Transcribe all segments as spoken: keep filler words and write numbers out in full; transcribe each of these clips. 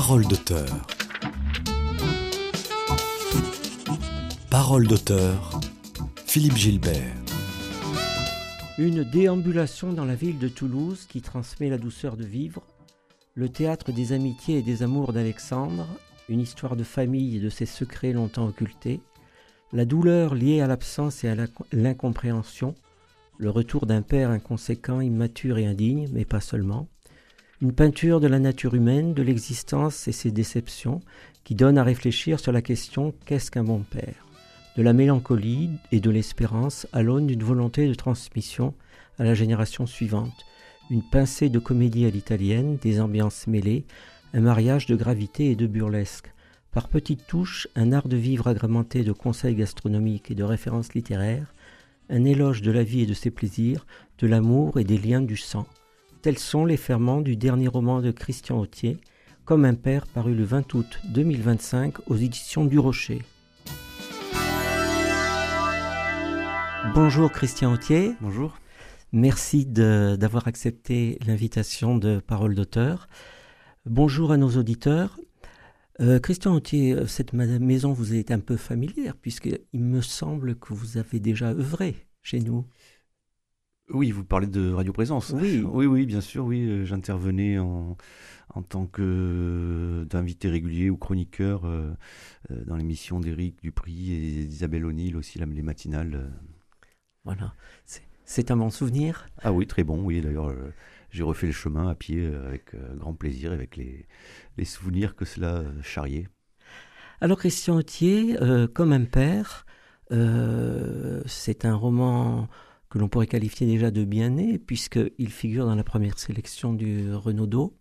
Parole d'auteur. Parole d'auteur, Philippe Gilbert. Une déambulation dans la ville de Toulouse qui transmet la douceur de vivre, le théâtre des amitiés et des amours d'Alexandre, une histoire de famille et de ses secrets longtemps occultés, la douleur liée à l'absence et à l'incompréhension, le retour d'un père inconséquent, immature et indigne, mais pas seulement, une peinture de la nature humaine, de l'existence et ses déceptions, qui donne à réfléchir sur la question « Qu'est-ce qu'un bon père ?» De la mélancolie et de l'espérance à l'aune d'une volonté de transmission à la génération suivante, une pincée de comédie à l'italienne, des ambiances mêlées, un mariage de gravité et de burlesque. Par petites touches, un art de vivre agrémenté de conseils gastronomiques et de références littéraires, un éloge de la vie et de ses plaisirs, de l'amour et des liens du sang. Tels sont les ferments du dernier roman de Christian Authier, Comme un père, paru le vingt août deux mille vingt-cinq aux éditions du Rocher. Bonjour Christian Authier. Bonjour. Merci de, d'avoir accepté l'invitation de Parole d'auteur. Bonjour à nos auditeurs. Euh, Christian Authier, cette maison vous est un peu familière puisqu'il me semble que vous avez déjà œuvré chez nous. Oui, vous parlez de Radio Présence. Oui, oui, oui, bien sûr. Oui, euh, j'intervenais en, en tant que euh, d'invité régulier ou chroniqueur euh, euh, dans l'émission d'Éric Dupry et d'Isabelle O'Neill aussi, la, les matinales. Euh. Voilà, c'est, c'est un bon souvenir. Ah oui, très bon. Oui, d'ailleurs, euh, j'ai refait le chemin à pied euh, avec euh, grand plaisir, avec les, les souvenirs que cela euh, charriait. Alors Christian Authier, euh, Comme un père, euh, c'est un roman que l'on pourrait qualifier déjà de bien né, puisqu'il figure dans la première sélection du Renaudot.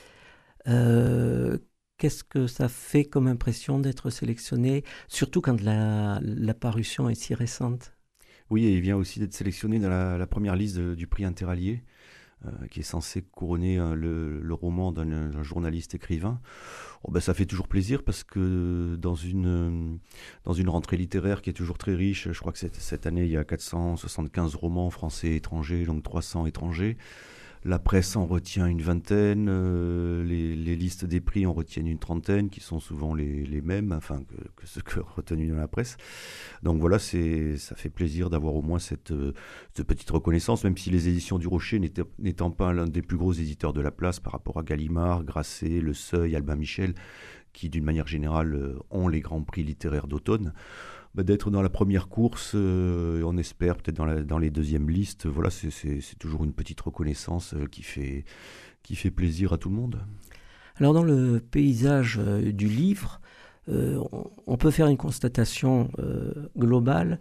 Euh, qu'est-ce que ça fait comme impression d'être sélectionné, surtout quand la, la parution est si récente ? Oui, et il vient aussi d'être sélectionné dans la, la première liste de, du prix Interallié, euh, qui est censé couronner euh, le, le roman d'un, d'un journaliste écrivain. Oh, ben, ça fait toujours plaisir parce que dans une, dans une rentrée littéraire qui est toujours très riche, je crois que cette, cette année il y a quatre cent soixante-quinze romans français et étrangers, donc trois cents étrangers. La presse en retient une vingtaine, euh, les, les listes des prix en retiennent une trentaine, qui sont souvent les, les mêmes, enfin que, que ceux que retenus dans la presse. Donc voilà, c'est, ça fait plaisir d'avoir au moins cette, euh, cette petite reconnaissance, même si les éditions du Rocher n'étaient, n'étant pas l'un des plus gros éditeurs de la place par rapport à Gallimard, Grasset, Le Seuil, Albin Michel, qui d'une manière générale euh, ont les grands prix littéraires d'automne. Bah, d'être dans la première course, euh, on espère peut-être dans, la, dans les deuxièmes listes, voilà, c'est, c'est, c'est toujours une petite reconnaissance euh, qui, fait, qui fait plaisir à tout le monde. Alors dans le paysage euh, du livre, euh, on, on peut faire une constatation euh, globale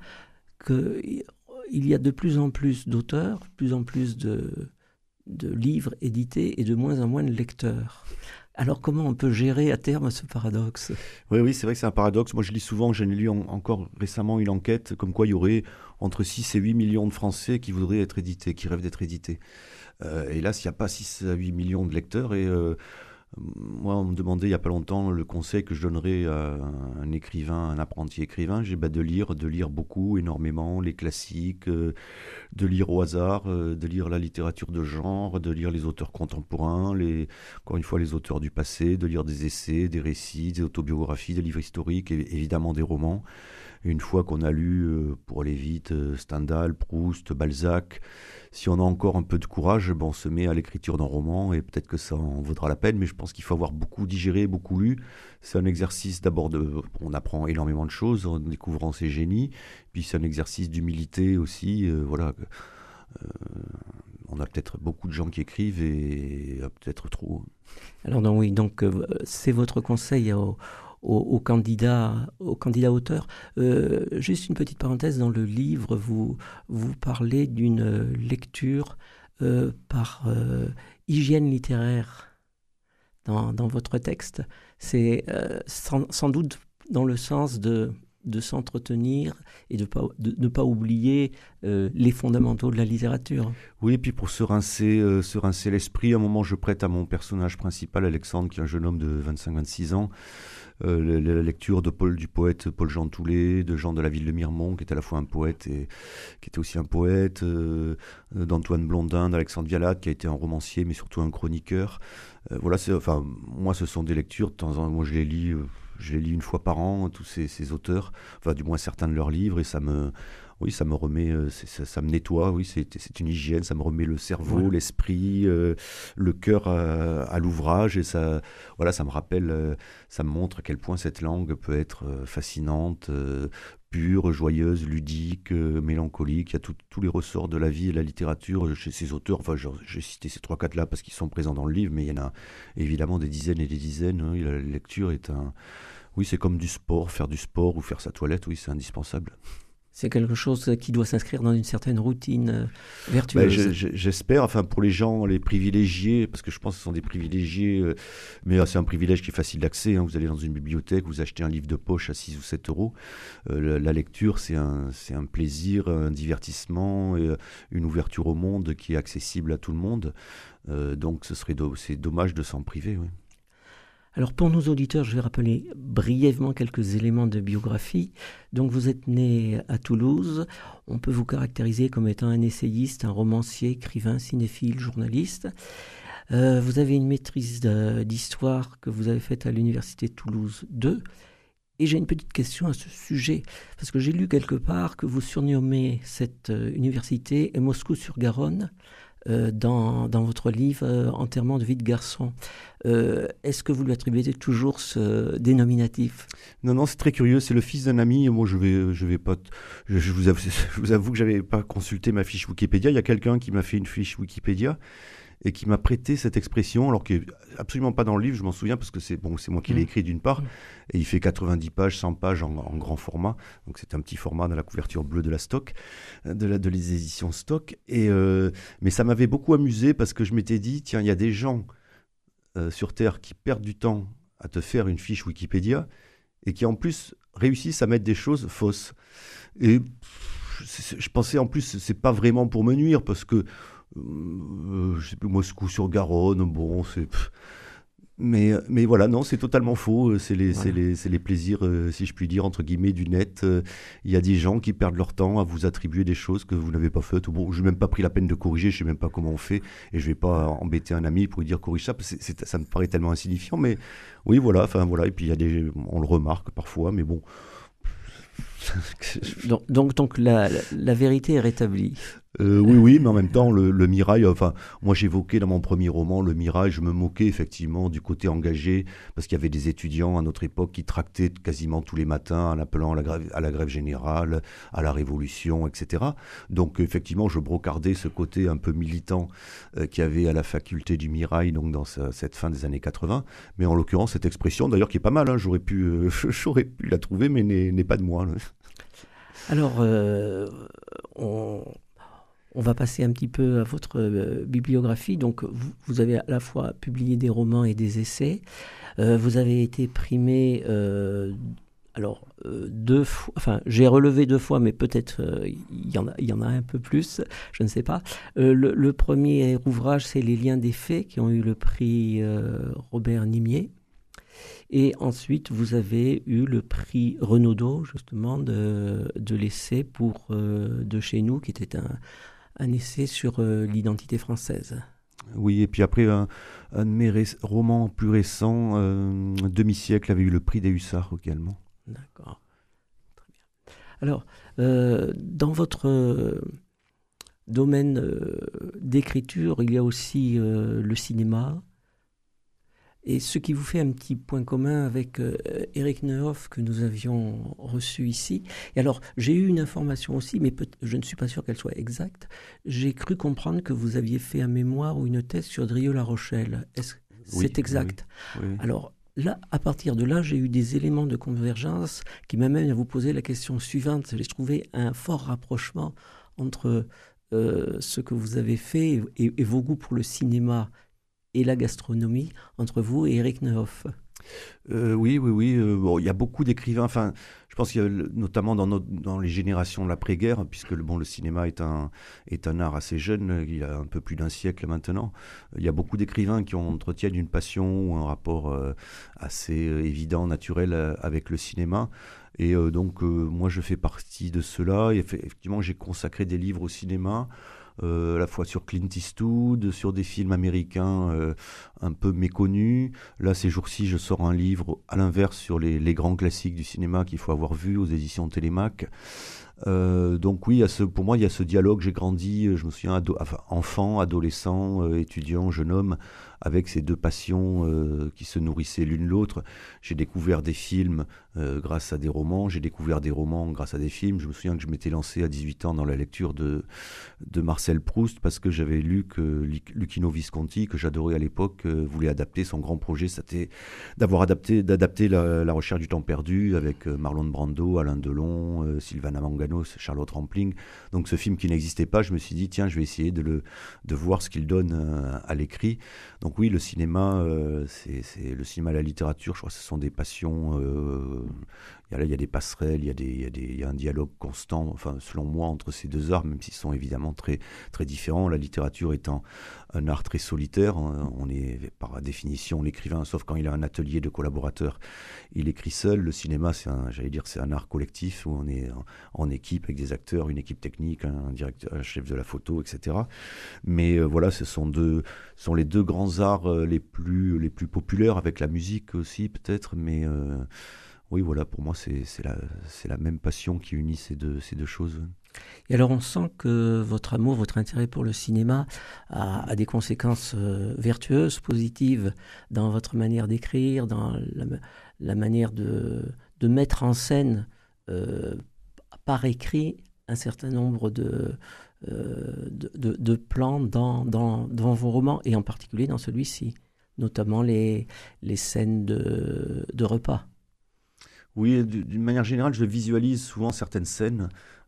qu'il y a de plus en plus d'auteurs, de plus en plus de, de livres édités et de moins en moins de lecteurs. Alors comment on peut gérer à terme ce paradoxe ? Oui, oui, c'est vrai que c'est un paradoxe. Moi je lis souvent, j'en ai lu en, encore récemment une enquête comme quoi il y aurait entre six et huit millions de Français qui voudraient être édités, qui rêvent d'être édités. Euh, hélas, il n'y a pas six à huit millions de lecteurs et euh, moi on me demandait il n'y a pas longtemps le conseil que je donnerais à un écrivain, un apprenti écrivain, j'ai bah, de lire, de lire beaucoup, énormément, les classiques, euh, de lire au hasard, euh, de lire la littérature de genre, de lire les auteurs contemporains, les, encore une fois les auteurs du passé, de lire des essais, des récits, des autobiographies, des livres historiques et évidemment des romans. Et une fois qu'on a lu, euh, pour aller vite, euh, Stendhal, Proust, Balzac, si on a encore un peu de courage, ben on se met à l'écriture d'un roman et peut-être que ça en vaudra la peine, mais je pense qu'il faut avoir beaucoup digéré, beaucoup lu. C'est un exercice d'abord, de, on apprend énormément de choses en découvrant ses génies, puis c'est un exercice d'humilité aussi, euh, voilà. Euh, on a peut-être beaucoup de gens qui écrivent et euh, peut-être trop. Alors donc, oui, donc euh, c'est votre conseil au Aux, aux candidats, aux candidats auteurs. Euh, juste une petite parenthèse, dans le livre, vous, vous parlez d'une lecture euh, par euh, hygiène littéraire dans, dans votre texte. C'est euh, sans, sans doute dans le sens de de s'entretenir et de, pas, de ne pas oublier euh, les fondamentaux de la littérature. Oui, et puis pour se rincer, euh, se rincer l'esprit, à un moment je prête à mon personnage principal, Alexandre, qui est un jeune homme de vingt-cinq à vingt-six ans, euh, la, la lecture de Paul, du poète Paul-Jean Toulet, de Jean de la Ville de Miremont, qui est à la fois un poète et qui était aussi un poète, euh, d'Antoine Blondin, d'Alexandre Vialat, qui a été un romancier, mais surtout un chroniqueur. Euh, voilà, c'est, enfin, moi, ce sont des lectures, de temps en temps, moi je les lis, euh, je les lis une fois par an, tous ces, ces auteurs, enfin du moins certains de leurs livres, et ça me... Oui, ça me remet, euh, c'est, ça, ça me nettoie, oui, c'est, c'est une hygiène, ça me remet le cerveau, Voilà. l'esprit, euh, le cœur à, à l'ouvrage, et ça, voilà, ça me rappelle, euh, ça me montre à quel point cette langue peut être euh, fascinante, euh, pure, joyeuse, ludique, euh, mélancolique. Il y a tout- tous les ressorts de la vie et de la littérature chez ces auteurs. Enfin, j'ai j'ai cité ces trois, quatre là parce qu'ils sont présents dans le livre, mais il y en a évidemment des dizaines et des dizaines. Hein. La lecture est un, oui, c'est comme du sport, faire du sport ou faire sa toilette, oui, c'est indispensable. C'est quelque chose qui doit s'inscrire dans une certaine routine euh, Ben, vertueuse. je- je- j'espère, enfin pour les gens, les privilégiés, parce que je pense que ce sont des privilégiés, euh, mais euh, c'est un privilège qui est facile d'accès. Hein. Vous allez dans une bibliothèque, vous achetez un livre de poche à six ou sept euros. Euh, la, la lecture, c'est un, c'est un plaisir, un divertissement, et, euh, une ouverture au monde qui est accessible à tout le monde. Euh, donc ce serait do- c'est dommage de s'en priver. Oui. Alors pour nos auditeurs, je vais rappeler brièvement quelques éléments de biographie. Donc vous êtes né à Toulouse. On peut vous caractériser comme étant un essayiste, un romancier, écrivain, cinéphile, journaliste. Euh, vous avez une maîtrise de- d'histoire que vous avez faite à l'université Toulouse deux. Et j'ai une petite question à ce sujet, parce que j'ai lu quelque part que vous surnommez cette euh, université Moscou-sur-Garonne euh, dans, dans votre livre euh, Enterrement de vie de garçon. Euh, est-ce que vous lui attribuez toujours ce dénominatif? Non, non, c'est très curieux. C'est le fils d'un ami. Moi, je vais, je vais pas. t- Je, je vous avoue, je vous avoue que j'avais pas consulté ma fiche Wikipédia. Il y a quelqu'un qui m'a fait une fiche Wikipédia et qui m'a prêté cette expression, alors qui est absolument pas dans le livre. Je m'en souviens parce que c'est bon, c'est moi qui l'ai Mmh. écrit d'une part, Mmh. et il fait quatre-vingt-dix pages, cent pages en, en grand format. Donc c'est un petit format dans la couverture bleue de la Stock, de la de les éditions Stock. Et euh, mais ça m'avait beaucoup amusé parce que je m'étais dit, tiens, il y a des gens euh, sur Terre qui perdent du temps à te faire une fiche Wikipédia et qui en plus réussissent à mettre des choses fausses. Et pff, c'est- je pensais en plus, c'est pas vraiment pour me nuire parce que euh, je sais plus, Moscou-sur-Garonne, bon, c'est. pff. Mais, mais voilà, non, c'est totalement faux. C'est les, c'est Voilà. les, c'est les plaisirs, euh, si je puis dire, entre guillemets, du net. Euh, Il y a des gens qui perdent leur temps à vous attribuer des choses que vous n'avez pas faites. Bon, je n'ai même pas pris la peine de corriger, je ne sais même pas comment on fait. Et je ne vais pas embêter un ami pour lui dire corrige ça, parce que c'est- c'est- ça me paraît tellement insignifiant. Mais oui, voilà, enfin voilà. Et puis il y a des, on le remarque parfois, mais bon. Donc, donc, donc la, la- la vérité est rétablie. Euh, oui, oui, mais en même temps, le, le Mirail, enfin, moi j'évoquais dans mon premier roman le Mirail, je me moquais effectivement du côté engagé, parce qu'il y avait des étudiants à notre époque qui tractaient quasiment tous les matins en appelant à la grève, à la grève générale, à la révolution, et cetera. Donc effectivement, je brocardais ce côté un peu militant euh, qu'il y avait à la faculté du Mirail, donc dans ce- cette fin des années quatre-vingts. Mais en l'occurrence, cette expression, d'ailleurs, qui est pas mal, hein, j'aurais pu, euh, j'aurais pu la trouver, mais n'est n'est pas de moi. Là. Alors, euh, on, on va passer un petit peu à votre euh, bibliographie. Donc, vous, vous avez à la fois publié des romans et des essais. Euh, vous avez été primé, euh, alors, euh, deux fois, enfin, j'ai relevé deux fois, mais peut-être euh, il y en a, il y en a un peu plus, je ne sais pas. Euh, le, le premier ouvrage, c'est Les Liens des Faits, qui ont eu le prix euh, Robert Nimier. Et ensuite, vous avez eu le prix Renaudot, justement, de, de l'essai pour euh, De chez nous, qui était un, un essai sur euh, l'identité française. Oui, et puis après, un, un de mes ré- romans plus récents, euh, Demi-siècle, avait eu le prix des Hussards également. D'accord. Très bien. Alors, euh, dans votre euh, domaine euh, d'écriture, il y a aussi euh, le cinéma. Et ce qui vous fait un petit point commun avec euh, Éric Neuhoff que nous avions reçu ici. Et alors, j'ai eu une information aussi, mais peut- je ne suis pas sûr qu'elle soit exacte. J'ai cru comprendre que vous aviez fait un mémoire ou une thèse sur Drieux-La Rochelle. Est-ce que Oui, c'est exact? oui, oui. Alors, là, à partir de là, j'ai eu des éléments de convergence qui m'amènent à vous poser la question suivante. J'ai trouvé un fort rapprochement entre euh, ce que vous avez fait et, et vos goûts pour le cinéma et la gastronomie, entre vous et Éric Neuhoff. Euh, oui, oui, oui. euh, bon, il y a beaucoup d'écrivains. Enfin, je pense qu'il y a le- notamment dans, notre- dans les générations de l'après-guerre, puisque le, bon, le cinéma est un, est un art assez jeune, euh, il y a un peu plus d'un siècle maintenant. Il y a beaucoup d'écrivains qui ont, entretiennent une passion ou un rapport euh, assez euh, évident, naturel euh, avec le cinéma. Et euh, donc, euh, moi, je fais partie de cela. Et effe- effectivement, j'ai consacré des livres au cinéma. Euh, à la fois sur Clint Eastwood, sur des films américains euh, un peu méconnus. Là, ces jours-ci, je sors un livre à l'inverse sur les, les grands classiques du cinéma qu'il faut avoir vu aux éditions Télémac. Euh, donc oui, il y a ce, pour moi, il y a ce dialogue. J'ai grandi, euh, je me souviens, ado- enfin, enfant, adolescent, euh, étudiant, jeune homme, avec ces deux passions euh, qui se nourrissaient l'une l'autre. J'ai découvert des films euh, grâce à des romans, j'ai découvert des romans grâce à des films. Je me souviens que je m'étais lancé à dix-huit ans dans la lecture de, de Marcel Proust parce que j'avais lu que Luc- Luchino Visconti, que j'adorais à l'époque, euh, voulait adapter son grand projet, c'était d'avoir adapté, d'adapter la, la recherche du temps perdu avec euh, Marlon Brando, Alain Delon, euh, Sylvana Manganos, Charlotte Rampling. Donc ce film qui n'existait pas, je me suis dit tiens, je vais essayer de le de voir ce qu'il donne euh, à l'écrit. Donc oui, le cinéma, euh, c'est, c'est le cinéma et la littérature. Je crois que ce sont des passions. Euh, il y a, là, il y a des passerelles, il y a des, il y a des, il y a un dialogue constant. Enfin, selon moi, entre ces deux arts, même s'ils sont évidemment très très différents. La littérature étant un art très solitaire, on est par définition l'écrivain, sauf quand il a un atelier de collaborateurs, il écrit seul. Le cinéma, c'est un, j'allais dire, c'est un art collectif où on est en, en équipe avec des acteurs, une équipe technique, un directeur, un chef de la photo, et cetera. Mais euh, voilà, ce sont deux, ce sont les deux grands arts euh, les plus les plus populaires, avec la musique aussi peut-être. Mais euh, oui, voilà, pour moi, c'est c'est la c'est la même passion qui unit ces deux ces deux choses. Et alors on sent que votre amour, votre intérêt pour le cinéma a, a des conséquences euh, vertueuses, positives dans votre manière d'écrire, dans la, la manière de, de mettre en scène euh, par écrit un certain nombre de, euh, de, de- de plans dans, dans, dans vos romans, et en particulier dans celui-ci, notamment les, les scènes de, de repas. Oui, d- d'une manière générale, je visualise souvent certaines scènes.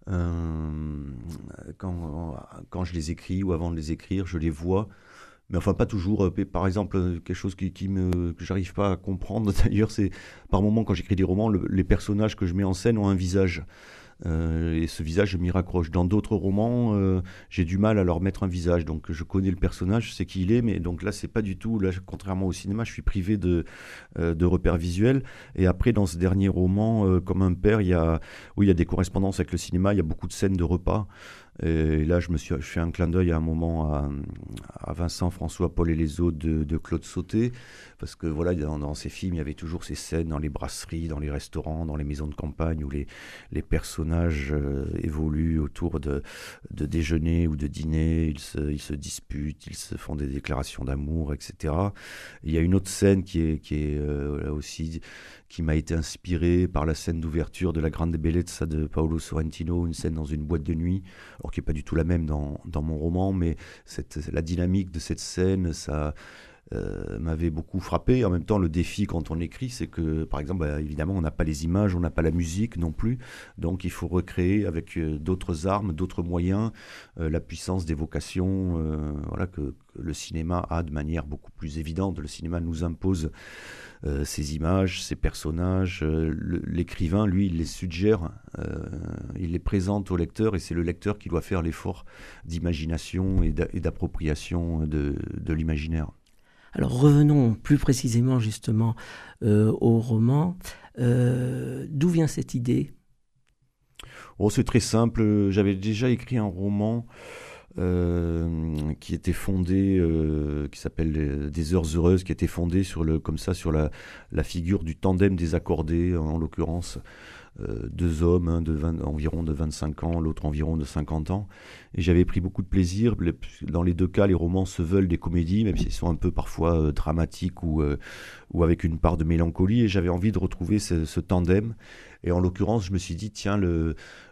euh, quand, quand je les écris ou avant de les écrire, je les vois. Mais enfin, pas toujours. Euh, Par exemple, euh, quelque chose qui, qui me, que j'arrive pas à comprendre d'ailleurs, c'est par moment quand j'écris des romans, le- les personnages que je mets en scène ont un visage. Euh, et ce visage, je m'y raccroche. Dans d'autres romans, euh, j'ai du mal à leur mettre un visage. Donc, je connais le personnage, je sais qui il est, mais donc là, c'est pas du tout. Là, contrairement au cinéma, je suis privé de, euh, de repères visuels. Et après, dans ce dernier roman, euh, Comme un père, il y a, oui, il y a des correspondances avec le cinéma. Il y a beaucoup de scènes de repas. Et là, je me suis je fais un clin d'œil à un moment à, à Vincent, François, Paul et les autres de, de Claude Sauté, parce que voilà, dans, dans ces films, il y avait toujours ces scènes dans les brasseries, dans les restaurants, dans les maisons de campagne, où les, les personnages euh, évoluent autour de, de déjeuner ou de dîner, ils se, ils se disputent, ils se font des déclarations d'amour, et cetera. Il y a une autre scène qui est, qui est euh, là aussi, qui m'a été inspirée par la scène d'ouverture de La Grande Bellezza de Paolo Sorrentino, une scène dans une boîte de nuit, alors qui n'est pas du tout la même dans, dans mon roman, mais cette, la dynamique de cette scène, ça euh, m'avait beaucoup frappé. En même temps, le défi quand on écrit, c'est que, par exemple, bah, évidemment, on n'a pas les images, on n'a pas la musique non plus, donc il faut recréer avec euh, d'autres armes, d'autres moyens, euh, la puissance d'évocation euh, voilà, que, que le cinéma a de manière beaucoup plus évidente. Le cinéma nous impose euh, ces images, ces personnages. Euh, le- l'écrivain, lui, il les suggère, euh, il les présente au lecteur, et c'est le lecteur qui doit faire l'effort d'imagination et d'a- et d'appropriation de, de l'imaginaire. Alors revenons plus précisément justement euh, au roman. Euh, d'où vient cette idée? Oh, c'est très simple. J'avais déjà écrit un roman euh, qui était fondé, euh, qui s'appelle euh, Des heures heureuses, qui était fondé sur le, comme ça, sur la, la figure du tandem des accordés, en l'occurrence. Euh, deux hommes, un de vingt, environ de vingt-cinq ans, l'autre environ de cinquante ans. Et j'avais pris beaucoup de plaisir. Les- Dans les deux cas, les romans se veulent des comédies, même s'ils sont un peu parfois euh, dramatiques ou, euh, ou avec une part de mélancolie. Et j'avais envie de retrouver ce, ce tandem. Et en l'occurrence, je me suis dit, tiens, le,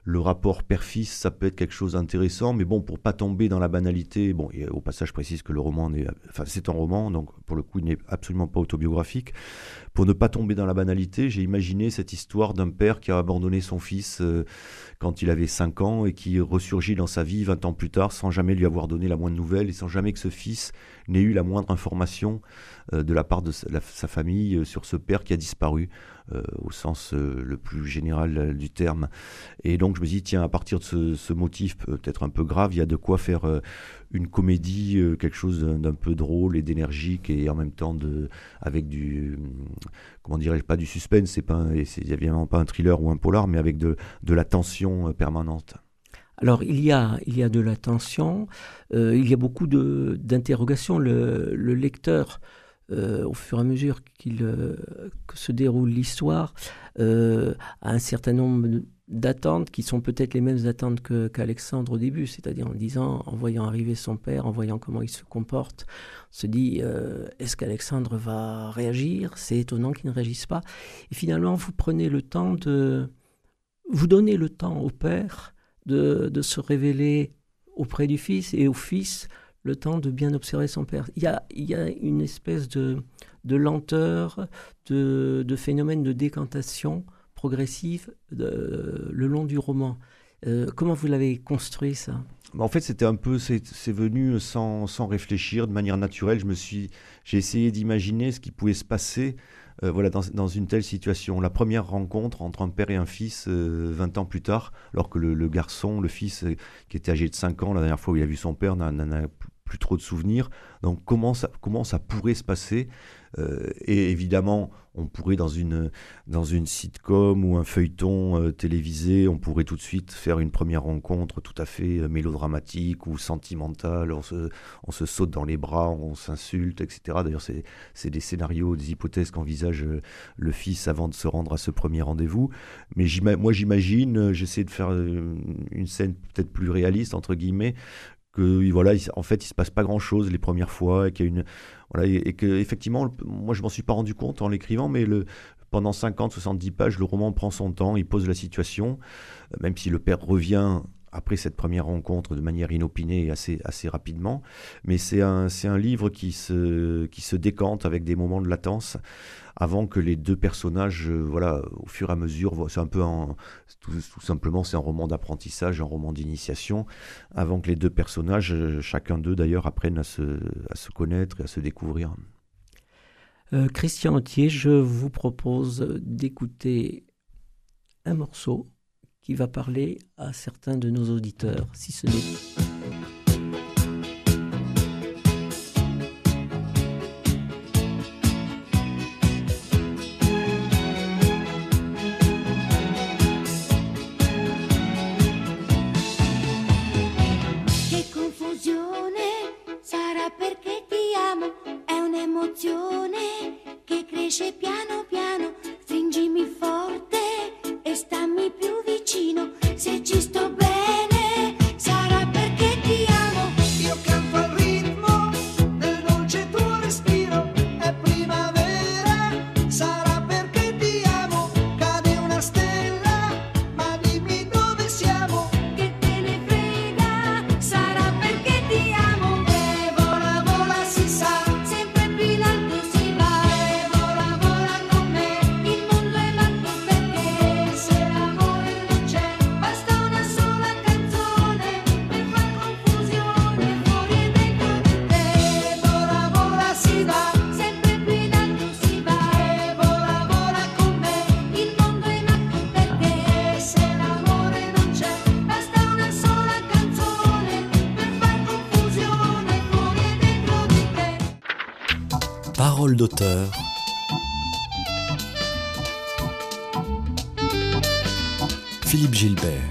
le rapport père-fils, ça peut être quelque chose d'intéressant, mais bon, pour pas tomber dans la banalité, bon, et au passage, je précise que le roman, n'est, enfin, c'est un roman, donc pour le coup, il n'est absolument pas autobiographique. Pour ne pas tomber dans la banalité, j'ai imaginé cette histoire d'un père qui a abandonné son fils euh, quand il avait cinq ans et qui ressurgit dans sa vie vingt ans plus tard sans jamais lui avoir donné la moindre nouvelle et sans jamais que ce fils n'ait eu la moindre information euh, de la part de sa, la, sa famille euh, sur ce père qui a disparu euh, au sens euh, le plus général euh, du terme. Et donc je me dis, tiens, à partir de ce, ce motif peut-être un peu grave, il y a de quoi faire euh, une comédie, euh, quelque chose d'un, d'un peu drôle et d'énergique et en même temps de, avec du... comment dirais-je, pas du suspense, c'est pas, un, c'est évidemment pas un thriller ou un polar, mais avec de, de la tension permanente. Alors, il y a, il y a de la tension, euh, il y a beaucoup de, d'interrogations. Le, le lecteur, euh, au fur et à mesure qu'il, euh, que se déroule l'histoire, euh, a un certain nombre d'attentes qui sont peut-être les mêmes attentes que, qu'Alexandre au début, c'est-à-dire en disant, en voyant arriver son père, en voyant comment il se comporte, on se dit, euh, est-ce qu'Alexandre va réagir ? C'est étonnant qu'il ne réagisse pas. Et finalement, vous prenez le temps de... Vous donnez le temps au père de, de se révéler auprès du fils et au fils le temps de bien observer son père. Il y a, il y a une espèce de, de lenteur, de, de phénomène de décantation progressive de, le long du roman. Euh, comment vous l'avez construit, ça ? En fait, c'était un peu, c'est, c'est venu sans, sans réfléchir, de manière naturelle. Je me suis, j'ai essayé d'imaginer ce qui pouvait se passer euh, voilà, dans, dans une telle situation. La première rencontre entre un père et un fils euh, vingt ans plus tard, alors que le, le garçon, le fils euh, qui était âgé de cinq ans, la dernière fois où il a vu son père, n'en, n'en a plus trop de souvenirs. Donc comment ça, comment ça pourrait se passer ? Euh, et évidemment, on pourrait dans une, dans une sitcom ou un feuilleton euh, télévisé, on pourrait tout de suite faire une première rencontre tout à fait euh, mélodramatique ou sentimentale, on se, on se saute dans les bras, on s'insulte, et cetera. D'ailleurs, c'est, c'est des scénarios, des hypothèses qu'envisage euh, le fils avant de se rendre à ce premier rendez-vous. Mais j'ima- moi, j'imagine, euh, j'essaie de faire euh, une scène peut-être plus réaliste, entre guillemets, que voilà, il, en fait, il se passe pas grand-chose les premières fois, et qu'il y a une voilà, et, et que effectivement, moi je m'en suis pas rendu compte en l'écrivant, mais le, pendant cinquante à soixante-dix pages, le roman prend son temps, il pose la situation, même si le père revient après cette première rencontre de manière inopinée et assez, assez rapidement. Mais c'est un, c'est un livre qui se, qui se décante avec des moments de latence avant que les deux personnages, euh, voilà, au fur et à mesure, c'est un peu un, tout, tout simplement, c'est un roman d'apprentissage, un roman d'initiation, avant que les deux personnages, chacun d'eux d'ailleurs, apprennent à se, à se connaître et à se découvrir. Euh, Christian Authier, je vous propose d'écouter un morceau qui va parler à certains de nos auditeurs, si ce n'est... Piano piano, stringimi forte e stammi più vicino. Se ci sto bene, sarà perché ti amo. Io canto al ritmo del dolce tuo respiro. È primavera, sarà perché ti amo. Cade una stella, ma dimmi dove siamo. Che te ne frega, sarà perché ti amo. E vola, vola, si sa, sempre più in alto si va. E vola, vola con me, il mondo è matto perché se l'amore non c'è, basta una sola canzone per far confusione fuori e dentro di te. E vola, vola, si va, sempre più in alto si va. E vola, vola con me, il mondo è matto perché se l'amore non c'è, basta una sola canzone per far confusione fuori e dentro di te. Parole d'auteur. Philippe Gilbert.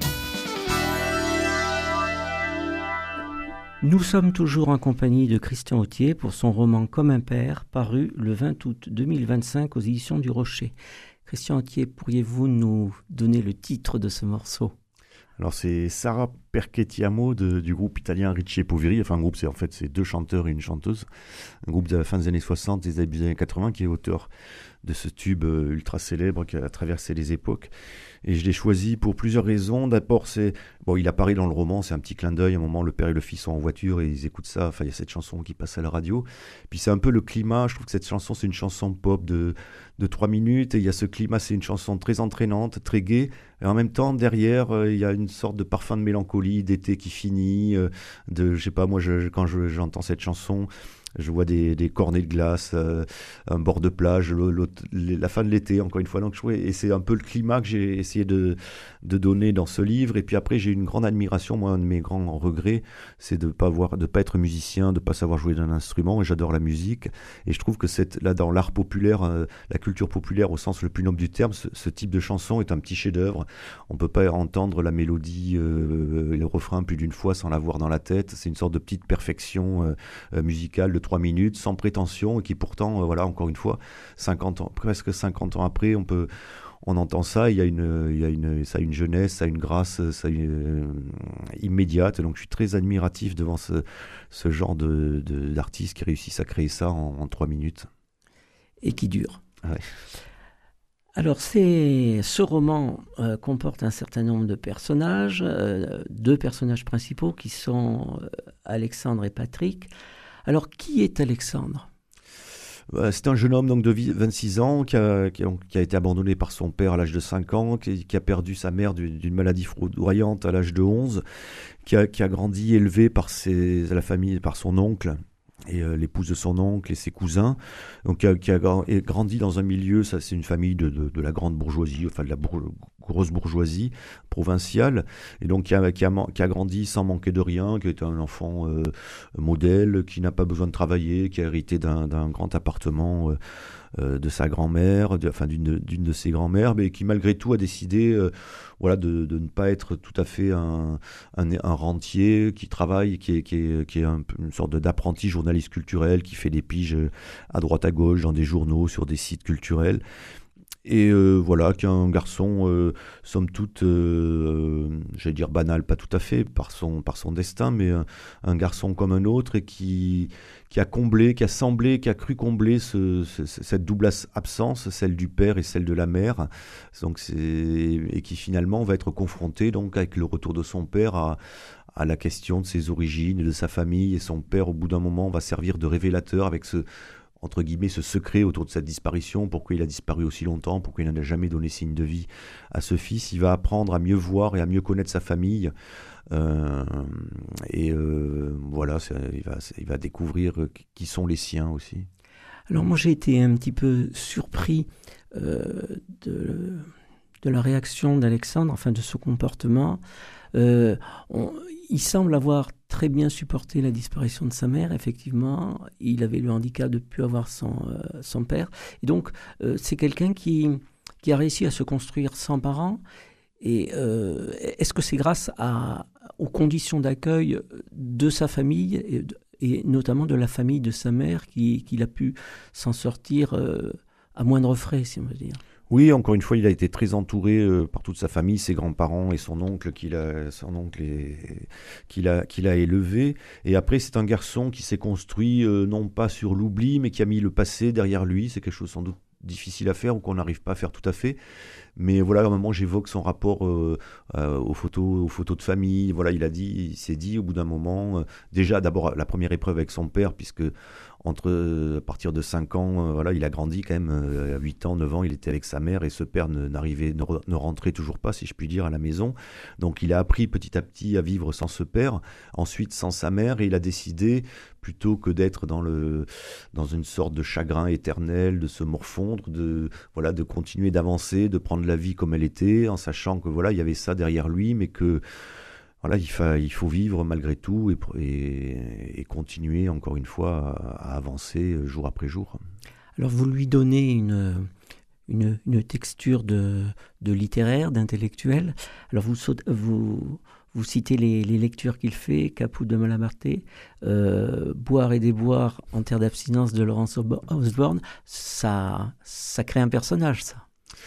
Nous sommes toujours en compagnie de Christian Authier pour son roman Comme un père, paru le vingt août deux mille vingt-cinq aux éditions du Rocher. Christian Authier, pourriez-vous nous donner le titre de ce morceau ? Alors c'est Sarah Perché ti amo de, du groupe italien Ricci e Poveri. Enfin, un groupe, c'est en fait c'est deux chanteurs et une chanteuse. Un groupe de la fin des années soixante, des début des années quatre-vingts, qui est auteur de ce tube euh, ultra célèbre qui a traversé les époques. Et je l'ai choisi pour plusieurs raisons. D'abord, c'est bon, il apparaît dans le roman, c'est un petit clin d'œil. À un moment, le père et le fils sont en voiture et ils écoutent ça. Enfin, il y a cette chanson qui passe à la radio. Puis c'est un peu le climat. Je trouve que cette chanson, c'est une chanson pop de de trois minutes. Et il y a ce climat, c'est une chanson très entraînante, très gaie. Et en même temps, derrière, euh, il y a une sorte de parfum de mélancolie, d'été qui finit. Euh, de, je sais pas, moi, je, quand je, j'entends cette chanson. Je vois des, des cornets de glace, euh, un bord de plage, le, le, la fin de l'été, encore une fois. Donc, et c'est un peu le climat que j'ai essayé de, de donner dans ce livre. Et puis après, j'ai une grande admiration. Moi, un de mes grands regrets, c'est de ne pas, avoir, de pas être musicien, de ne pas savoir jouer d'un instrument. Et j'adore la musique. Et je trouve que cette, là, dans l'art populaire, euh, la culture populaire au sens le plus noble du terme, ce, ce type de chanson est un petit chef-d'œuvre. On ne peut pas entendre la mélodie euh, et le refrain plus d'une fois sans l'avoir dans la tête. C'est une sorte de petite perfection euh, euh, musicale de trois minutes, sans prétention, et qui pourtant, euh, voilà, encore une fois, cinquante ans, presque cinquante ans après, on peut, on entend ça, il y a une, il y a une, ça a une jeunesse, ça a une grâce, ça a une, euh, immédiate. Donc, je suis très admiratif devant ce, ce genre de, de, d'artistes qui réussissent à créer ça en, en trois minutes. Et qui dure. Ouais. Alors, c'est, ce roman euh, comporte un certain nombre de personnages, euh, deux personnages principaux qui sont euh, Alexandre et Patrick. Alors, qui est Alexandre ? C'est un jeune homme donc, de vingt-six ans qui a, qui, a, qui a été abandonné par son père à l'âge de cinq ans, qui, qui a perdu sa mère d'une, d'une maladie foudroyante à l'âge de onze, qui a, qui a grandi élevé par ses, la famille, par son oncle et euh, l'épouse de son oncle et ses cousins, donc qui a, qui a grandi dans un milieu, ça c'est une famille de, de, de la grande bourgeoisie, enfin de la bourg, grosse bourgeoisie provinciale, et donc qui a, qui, a, qui a grandi sans manquer de rien, qui est un enfant euh, modèle, qui n'a pas besoin de travailler, qui a hérité d'un, d'un grand appartement euh, euh, de sa grand-mère, de, enfin d'une, d'une de ses grand-mères, mais qui malgré tout a décidé euh, voilà, de, de ne pas être tout à fait un, un, un rentier, qui travaille, qui est, qui est, qui est un, une sorte d'apprenti journaliste culturel, qui fait des piges à droite à gauche dans des journaux, sur des sites culturels. Et euh, voilà, qu'un garçon, euh, somme toute, euh, j'allais dire banal, pas tout à fait, par son, par son destin, mais un, un garçon comme un autre, et qui, qui a comblé, qui a semblé, qui a cru combler ce, ce, cette double absence, celle du père et celle de la mère, donc c'est, et qui finalement va être confronté donc, avec le retour de son père à, à la question de ses origines, de sa famille, et son père, au bout d'un moment, va servir de révélateur avec ce... entre guillemets, ce secret autour de sa disparition, pourquoi il a disparu aussi longtemps, pourquoi il n'a jamais donné signe de vie à ce fils. Il va apprendre à mieux voir et à mieux connaître sa famille. Euh, et euh, voilà, ça, il, va, il va découvrir qui sont les siens aussi. Alors moi, j'ai été un petit peu surpris euh, de, de la réaction d'Alexandre, enfin de son comportement. Euh, on, il semble avoir très bien supporté la disparition de sa mère, effectivement. Il avait le handicap de ne plus avoir son, euh, son père. Et donc, euh, c'est quelqu'un qui, qui a réussi à se construire sans parents. Et euh, est-ce que c'est grâce à, aux conditions d'accueil de sa famille, et, et notamment de la famille de sa mère, qui, qu'il a pu s'en sortir euh, à moindre frais, si on veut dire ? Oui, encore une fois, il a été très entouré euh, par toute sa famille, ses grands-parents et son oncle qu'il a, son oncle et, qu'il a, qu'il a élevé. Et après, c'est un garçon qui s'est construit euh, non pas sur l'oubli, mais qui a mis le passé derrière lui. C'est quelque chose sans doute difficile à faire ou qu'on n'arrive pas à faire tout à fait. Mais voilà, à un moment, j'évoque son rapport euh, euh, aux photos, aux photos de famille. Voilà, il a dit, il s'est dit au bout d'un moment, euh, déjà d'abord la première épreuve avec son père, puisque entre euh, à partir de cinq ans, euh, voilà, il a grandi quand même, euh, à huit ans, neuf ans, il était avec sa mère et ce père ne, n'arrivait, ne, re, ne rentrait toujours pas, si je puis dire, à la maison. Donc il a appris petit à petit à vivre sans ce père, ensuite sans sa mère, et il a décidé, plutôt que d'être dans, le, dans une sorte de chagrin éternel, de se morfondre, de, voilà, de continuer d'avancer, de prendre la vie comme elle était, en sachant que voilà, il y avait ça derrière lui, mais que voilà, il, fa, il faut vivre malgré tout et, et, et continuer encore une fois à, à avancer jour après jour. Alors vous lui donnez une, une, une texture de, de littéraire, d'intellectuel. Alors vous, vous, vous citez les, les lectures qu'il fait, Caput de Malabarté, euh, Boire et déboire en terre d'abstinence de Laurence Osborne. Ça, ça crée un personnage, ça.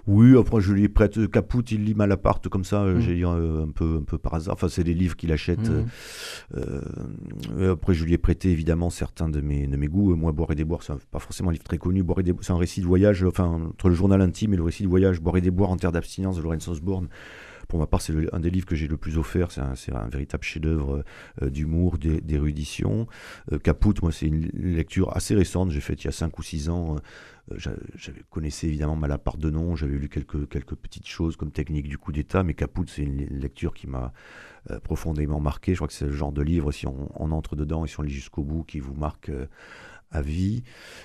Oui, après je lui prête Caput, il lit Malaparte comme ça, Mmh. j'ai dit euh, un peu, un peu par hasard. Enfin, c'est des livres qu'il achète. Mmh. Euh, euh, après, je lui ai prêté évidemment certains de mes, de mes goûts. Moi, Boire et des boires, c'est un- pas forcément un livre très connu. Boire et des, c'est un récit de voyage, enfin entre le journal intime et le récit de voyage. Boire et des boires en terre d'abstinence de Laurence Osborne. Pour ma part, c'est le- un des livres que j'ai le plus offert. C'est un, c'est un véritable chef-d'œuvre euh, d'humour, d'é- d'érudition. Euh, Caput, moi, c'est une lecture assez récente. J'ai faite il y a cinq ou six ans. Euh, j'a- J'avais connaissais évidemment Malaparte de nom. J'avais lu quelques, quelques petites choses comme Technique du coup d'État. Mais Caput, c'est une, une lecture qui m'a euh, profondément marqué. Je crois que c'est le genre de livre, si on, on entre dedans et si on lit jusqu'au bout, qui vous marque euh, à vie.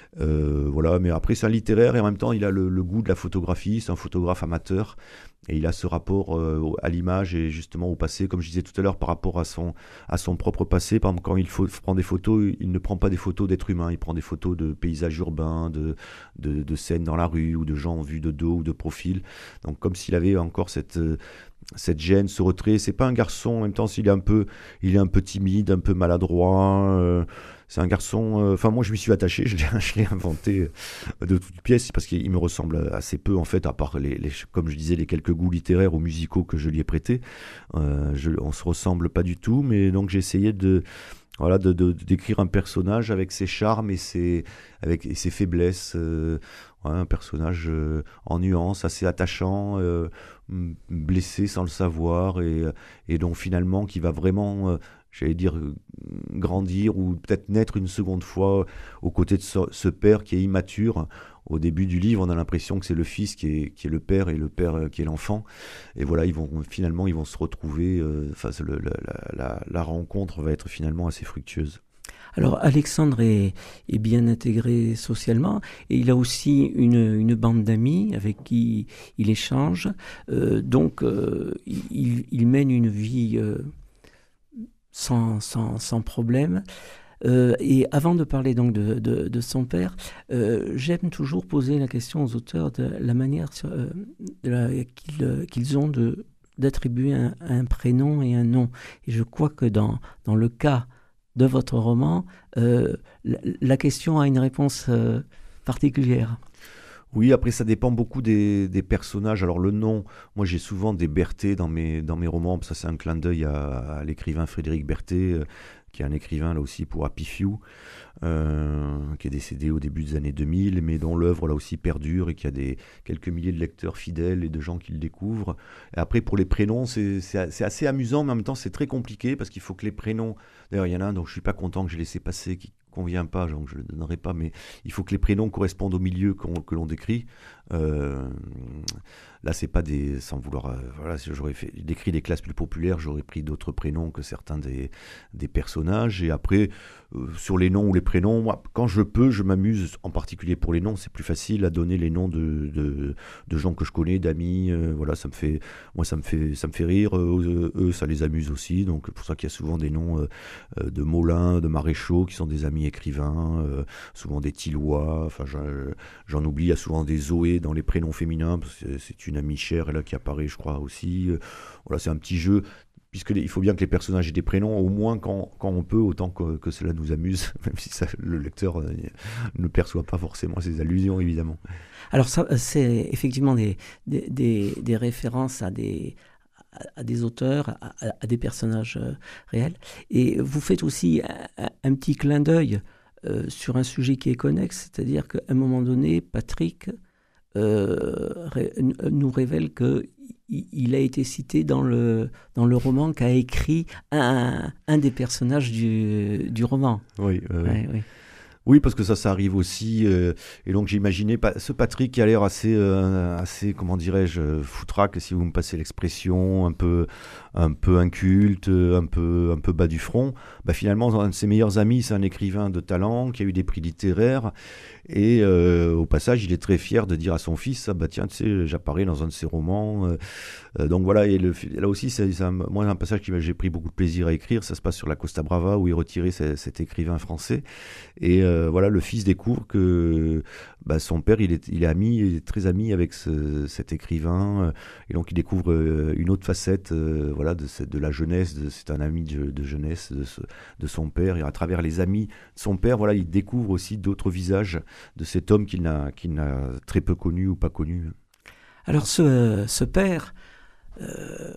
Euh, voilà, mais après c'est un littéraire et en même temps il a le, le goût de la photographie, c'est un photographe amateur et il a ce rapport euh, à l'image et justement au passé, comme je disais tout à l'heure, par rapport à son, à son propre passé. Par exemple, quand il faut, prend des photos, il ne prend pas des photos d'êtres humains, il prend des photos de paysages urbains, de, de, de scènes dans la rue ou de gens vus de dos ou de profil. Donc comme s'il avait encore cette... Euh, cette gêne, ce retrait. C'est pas un garçon, en même temps, s'il est un peu, il est un peu timide, un peu maladroit. Euh, c'est un garçon. Enfin, euh, moi, je m'y suis attaché. Je l'ai, je l'ai inventé de toutes pièces parce qu'il me ressemble assez peu, en fait, à part les, les comme je disais, les quelques goûts littéraires ou musicaux que je lui ai prêtés. Euh, je, on se ressemble pas du tout, mais donc j'ai essayé de voilà, de, de, d'écrire un personnage avec ses charmes et ses, avec, et ses faiblesses. Euh, ouais, un personnage euh, en nuances, assez attachant, euh, blessé sans le savoir, et, et donc finalement qui va vraiment, euh, j'allais dire, grandir ou peut-être naître une seconde fois aux côtés de ce, ce père qui est immature. Au début du livre, on a l'impression que c'est le fils qui est, qui est le père et le père euh, qui est l'enfant. Et voilà, ils vont, finalement, ils vont se retrouver. Euh, enfin, le, la, la, la rencontre va être finalement assez fructueuse. Alors Alexandre est, est bien intégré socialement et il a aussi une, une bande d'amis avec qui il échange. Euh, donc euh, il, il mène une vie euh, sans, sans, sans problème. Euh, et avant de parler donc de, de, de son père, euh, j'aime toujours poser la question aux auteurs de la manière euh, de la, qu'ils, qu'ils ont de, d'attribuer un, un prénom et un nom. Et je crois que dans, dans le cas de votre roman, euh, la, la question a une réponse euh, particulière. Oui, après ça dépend beaucoup des, des personnages. Alors le nom, moi j'ai souvent des Berthet dans mes, dans mes romans, ça c'est un clin d'œil à, à l'écrivain Frédéric Berthet, euh, qui est un écrivain là aussi pour Happy Few, euh, qui est décédé au début des années deux mille, mais dont l'œuvre là aussi perdure et qui a des, quelques milliers de lecteurs fidèles et de gens qui le découvrent. Et après pour les prénoms, c'est, c'est, c'est assez amusant, mais en même temps c'est très compliqué parce qu'il faut que les prénoms... D'ailleurs il y en a un dont je ne suis pas content que j'ai laissé passer, qui convient pas, donc je ne le donnerai pas, mais il faut que les prénoms correspondent au milieu qu'on, que l'on décrit. Euh, là, c'est pas des... Sans vouloir... Euh, voilà, si j'aurais fait, décrit des classes plus populaires, j'aurais pris d'autres prénoms que certains des, des personnages. Et après, euh, sur les noms ou les prénoms, moi, quand je peux, je m'amuse, en particulier pour les noms, c'est plus facile à donner les noms de, de, de gens que je connais, d'amis. Euh, voilà, ça me fait... Moi, ça me fait, ça me fait rire. Euh, eux, ça les amuse aussi. Donc, c'est pour ça qu'il y a souvent des noms euh, de Molin, de Maréchaux, qui sont des amis écrivains, euh, souvent des Tillois, enfin j'en, j'en oublie, il y a souvent des Zoé dans les prénoms féminins, parce que c'est une amie chère là, qui apparaît je crois aussi. Euh, voilà, c'est un petit jeu, puisque les, il faut bien que les personnages aient des prénoms, au moins quand, quand on peut, autant que, que cela nous amuse, même si ça, le lecteur euh, ne perçoit pas forcément ces allusions évidemment. Alors ça, c'est effectivement des, des, des, des références à des... à des auteurs, à, à des personnages euh, réels. Et vous faites aussi un, un petit clin d'œil euh, sur un sujet qui est connexe, c'est-à-dire qu'à un moment donné, Patrick euh, ré, nous révèle qu'il a été cité dans le, dans le roman qu'a écrit un, un des personnages du, du roman. Oui, euh, ouais, oui. Oui, parce que ça, ça arrive aussi. Euh, et donc, j'imaginais pas, ce Patrick qui a l'air assez, euh, assez, comment dirais-je, foutraque, si vous me passez l'expression, un peu, un peu inculte, un peu, un peu bas du front. Bah, finalement, un de ses meilleurs amis, c'est un écrivain de talent qui a eu des prix littéraires. Et euh, au passage, il est très fier de dire à son fils, ah, bah tiens, tu sais, j'apparais dans un de ses romans. Euh, donc voilà, et le, là aussi, c'est, c'est un, moi, un passage que j'ai pris beaucoup de plaisir à écrire. Ça se passe sur la Costa Brava, où il retirait cet, cet écrivain français. Et euh, voilà, le fils découvre que bah, son père, il est, il est ami, il est très ami avec ce, cet écrivain. Et donc, il découvre euh, une autre facette, euh, voilà, de, de la jeunesse. De, c'est un ami de, de jeunesse de, ce, de son père. Et à travers les amis de son père, voilà, il découvre aussi d'autres visages de cet homme qu'il n'a, qu'il n'a très peu connu ou pas connu. Alors ce, ce père, euh,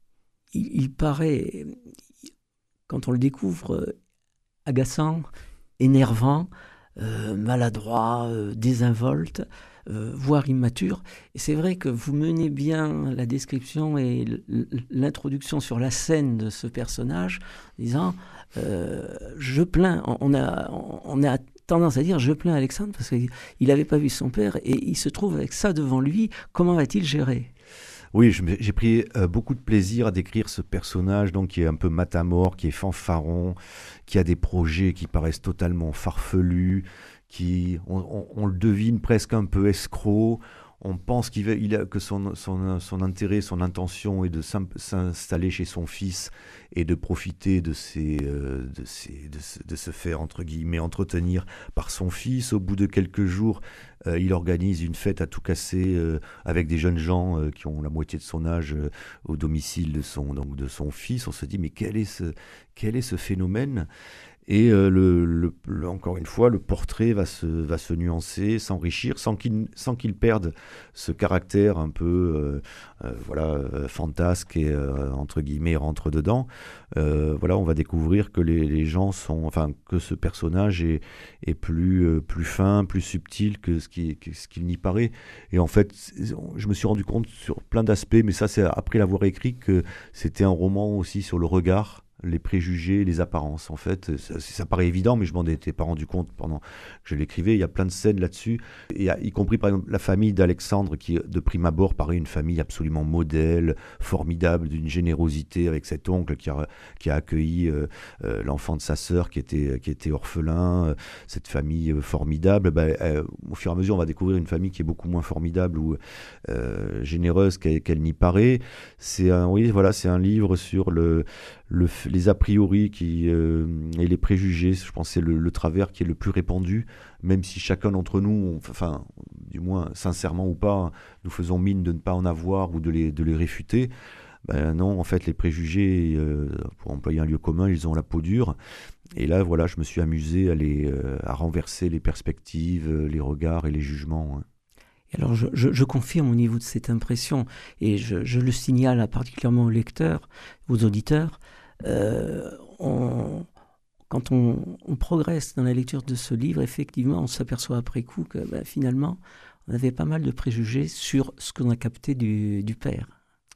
il, il paraît, quand on le découvre, agaçant, énervant, euh, maladroit, euh, désinvolte, euh, voire immature. Et c'est vrai que vous menez bien la description et l'introduction sur la scène de ce personnage, en disant euh, « je plains », on a, on a tendance à dire « je plains Alexandre » parce qu'il n'avait pas vu son père et il se trouve avec ça devant lui. Comment va-t-il gérer ? Oui, je me- j'ai pris euh, beaucoup de plaisir à décrire ce personnage donc, qui est un peu matamore, qui est fanfaron, qui a des projets qui paraissent totalement farfelus, qui, on, on- on le devine presque un peu escroc. On pense qu'il va- il a, que son, son, son intérêt, son intention est de s'im- s'installer chez son fils et de profiter de, ses, euh, de, ses- de, se, de se faire, entre guillemets, entretenir par son fils. Au bout de quelques jours, euh, il organise une fête à tout casser euh, avec des jeunes gens euh, qui ont la moitié de son âge euh, au domicile de son, donc de son fils. On se dit, mais quel est ce, quel est ce phénomène ? Et euh, le, le- le- encore une fois, le portrait va se, va se nuancer, s'enrichir, sans qu'il, sans qu'il perde ce caractère un peu euh, euh, voilà, euh, fantasque et euh, entre guillemets rentre dedans. Euh, voilà, on va découvrir que les, les gens sont, enfin, que ce personnage est, est plus, euh, plus fin, plus subtil que ce, qui, que ce qu'il n'y paraît. Et en fait, c'est- je me suis rendu compte sur plein d'aspects, mais ça, c'est après l'avoir écrit, que c'était un roman aussi sur le regard, les préjugés, les apparences. En fait, ça, ça paraît évident, mais je m'en étais pas rendu compte pendant que je l'écrivais. Il y a plein de scènes là-dessus, et y, y compris par exemple la famille d'Alexandre, qui de prime abord paraît une famille absolument modèle, formidable, d'une générosité avec cet oncle qui a, qui a accueilli euh, euh, l'enfant de sa sœur qui était, qui était orphelin, euh, cette famille euh, formidable. Ben, euh, au fur et à mesure, on va découvrir une famille qui est beaucoup moins formidable ou euh, généreuse qu'elle, qu'elle n'y paraît. C'est un, oui, voilà, c'est un livre sur le le, les a priori qui, euh, et les préjugés. Je pense que c'est le, le travers qui est le plus répandu, même si chacun d'entre nous, on- enfin, du moins sincèrement ou pas, nous faisons mine de ne pas en avoir ou de les, de les réfuter. Ben non, en fait, les préjugés, euh, pour employer un lieu commun, ils ont la peau dure. Et là, voilà, je me suis amusé à, les, euh, à renverser les perspectives, euh, les regards et les jugements. Hein. Et alors, je, je- je confirme au niveau de cette impression, et je, je le signale à particulièrement aux lecteurs, aux auditeurs, euh, on- quand on, on progresse dans la lecture de ce livre, effectivement, on s'aperçoit après coup que ben, finalement, on avait pas mal de préjugés sur ce qu'on a capté du, du père.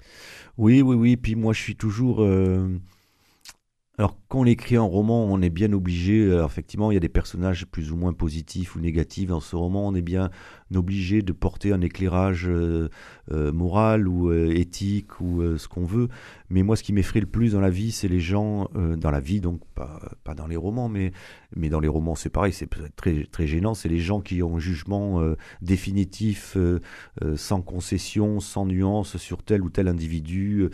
Oui, oui, oui. Puis moi, je suis toujours. euh, Alors, quand on écrit un roman, on est bien obligé. euh, effectivement, il y a des personnages plus ou moins positifs ou négatifs. Dans ce roman, on est bien obligé de porter un éclairage euh, euh, moral ou euh, éthique ou euh, ce qu'on veut. Mais moi, ce qui m'effraie le plus dans la vie, c'est les gens. euh, dans la vie, donc pas, pas dans les romans, mais, mais dans les romans, c'est pareil, c'est peut-être très, très gênant. C'est les gens qui ont un jugement euh, définitif, euh, euh, sans concession, sans nuance sur tel ou tel individu.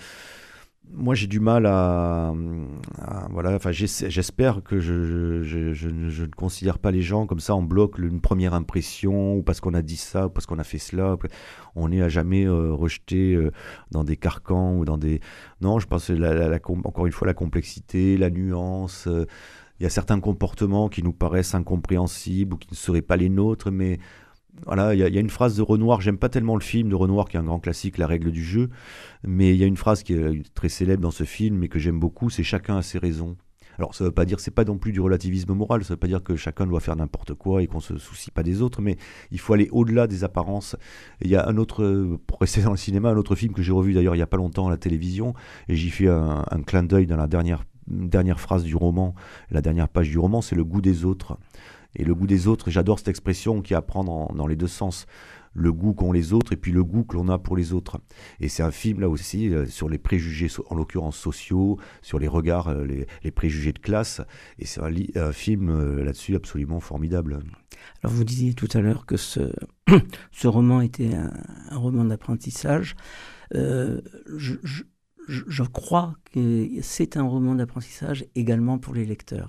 Moi, j'ai du mal à, à- voilà. Enfin, j'essa- j'espère que je, je, je- je ne je ne considère pas les gens comme ça en bloc, une première impression, ou parce qu'on a dit ça, ou parce qu'on a fait cela. On est à jamais euh, rejeté euh, dans des carcans ou dans des. Non, je pense que la, la- la com- encore une fois la complexité, la nuance. euh, Il y a certains comportements qui nous paraissent incompréhensibles ou qui ne seraient pas les nôtres, mais voilà, il y, a il y a une phrase de Renoir, j'aime pas tellement le film de Renoir qui est un grand classique, La règle du jeu, mais il y a une phrase qui est très célèbre dans ce film et que j'aime beaucoup, c'est chacun a ses raisons. Alors ça veut pas dire, c'est pas non plus du relativisme moral, ça veut pas dire que chacun doit faire n'importe quoi et qu'on se soucie pas des autres, mais il faut aller au-delà des apparences. Et il y a un autre, euh, pour rester dans le cinéma, un autre film que j'ai revu d'ailleurs il y a pas longtemps à la télévision, et j'y fais un, un clin d'œil dans la dernière, dernière phrase du roman, la dernière page du roman, c'est le goût des autres. Et le goût des autres, j'adore cette expression qui est à prendre en- dans les deux sens. Le goût qu'ont les autres et puis le goût que l'on a pour les autres. Et c'est un film là aussi euh, sur les préjugés, so- en l'occurrence sociaux, sur les regards, euh, les, les préjugés de classe. Et c'est un, li- un film euh, là-dessus absolument formidable. Alors, vous disiez tout à l'heure que ce, ce roman était un, un roman d'apprentissage. Euh, je, je- je- je crois que c'est un roman d'apprentissage également pour les lecteurs.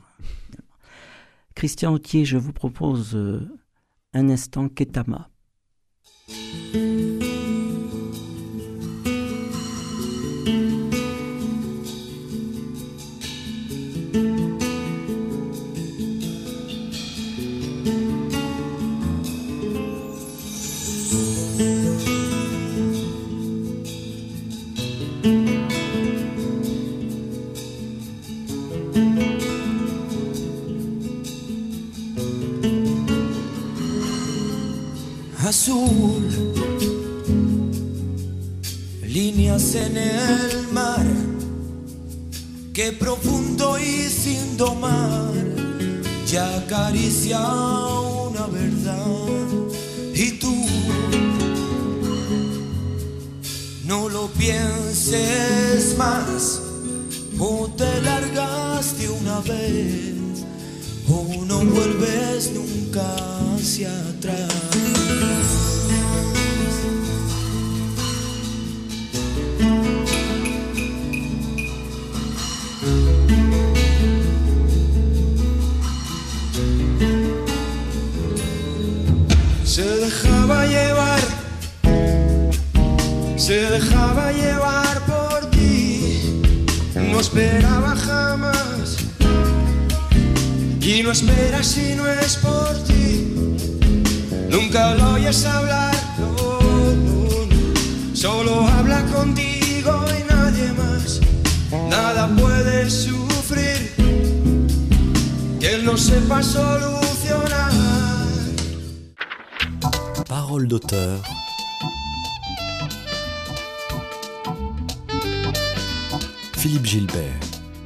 Christian Autier, je vous propose euh, un instant Ketama. azul, líneas en el mar, que profundo y sin domar ya acaricia una verdad. Y tú no lo pienses más, o te largas de una vez, o no vuelves nunca hacia atrás. Se dejaba llevar, se dejaba llevar por ti, no esperaba jamás, y no espera si no es por ti. Nunca lo oyes hablar, no, no, no. Solo habla contigo y nadie más. Nada puede sufrir que él no sepa solucionar. Parole d'auteur. Philippe Gilbert.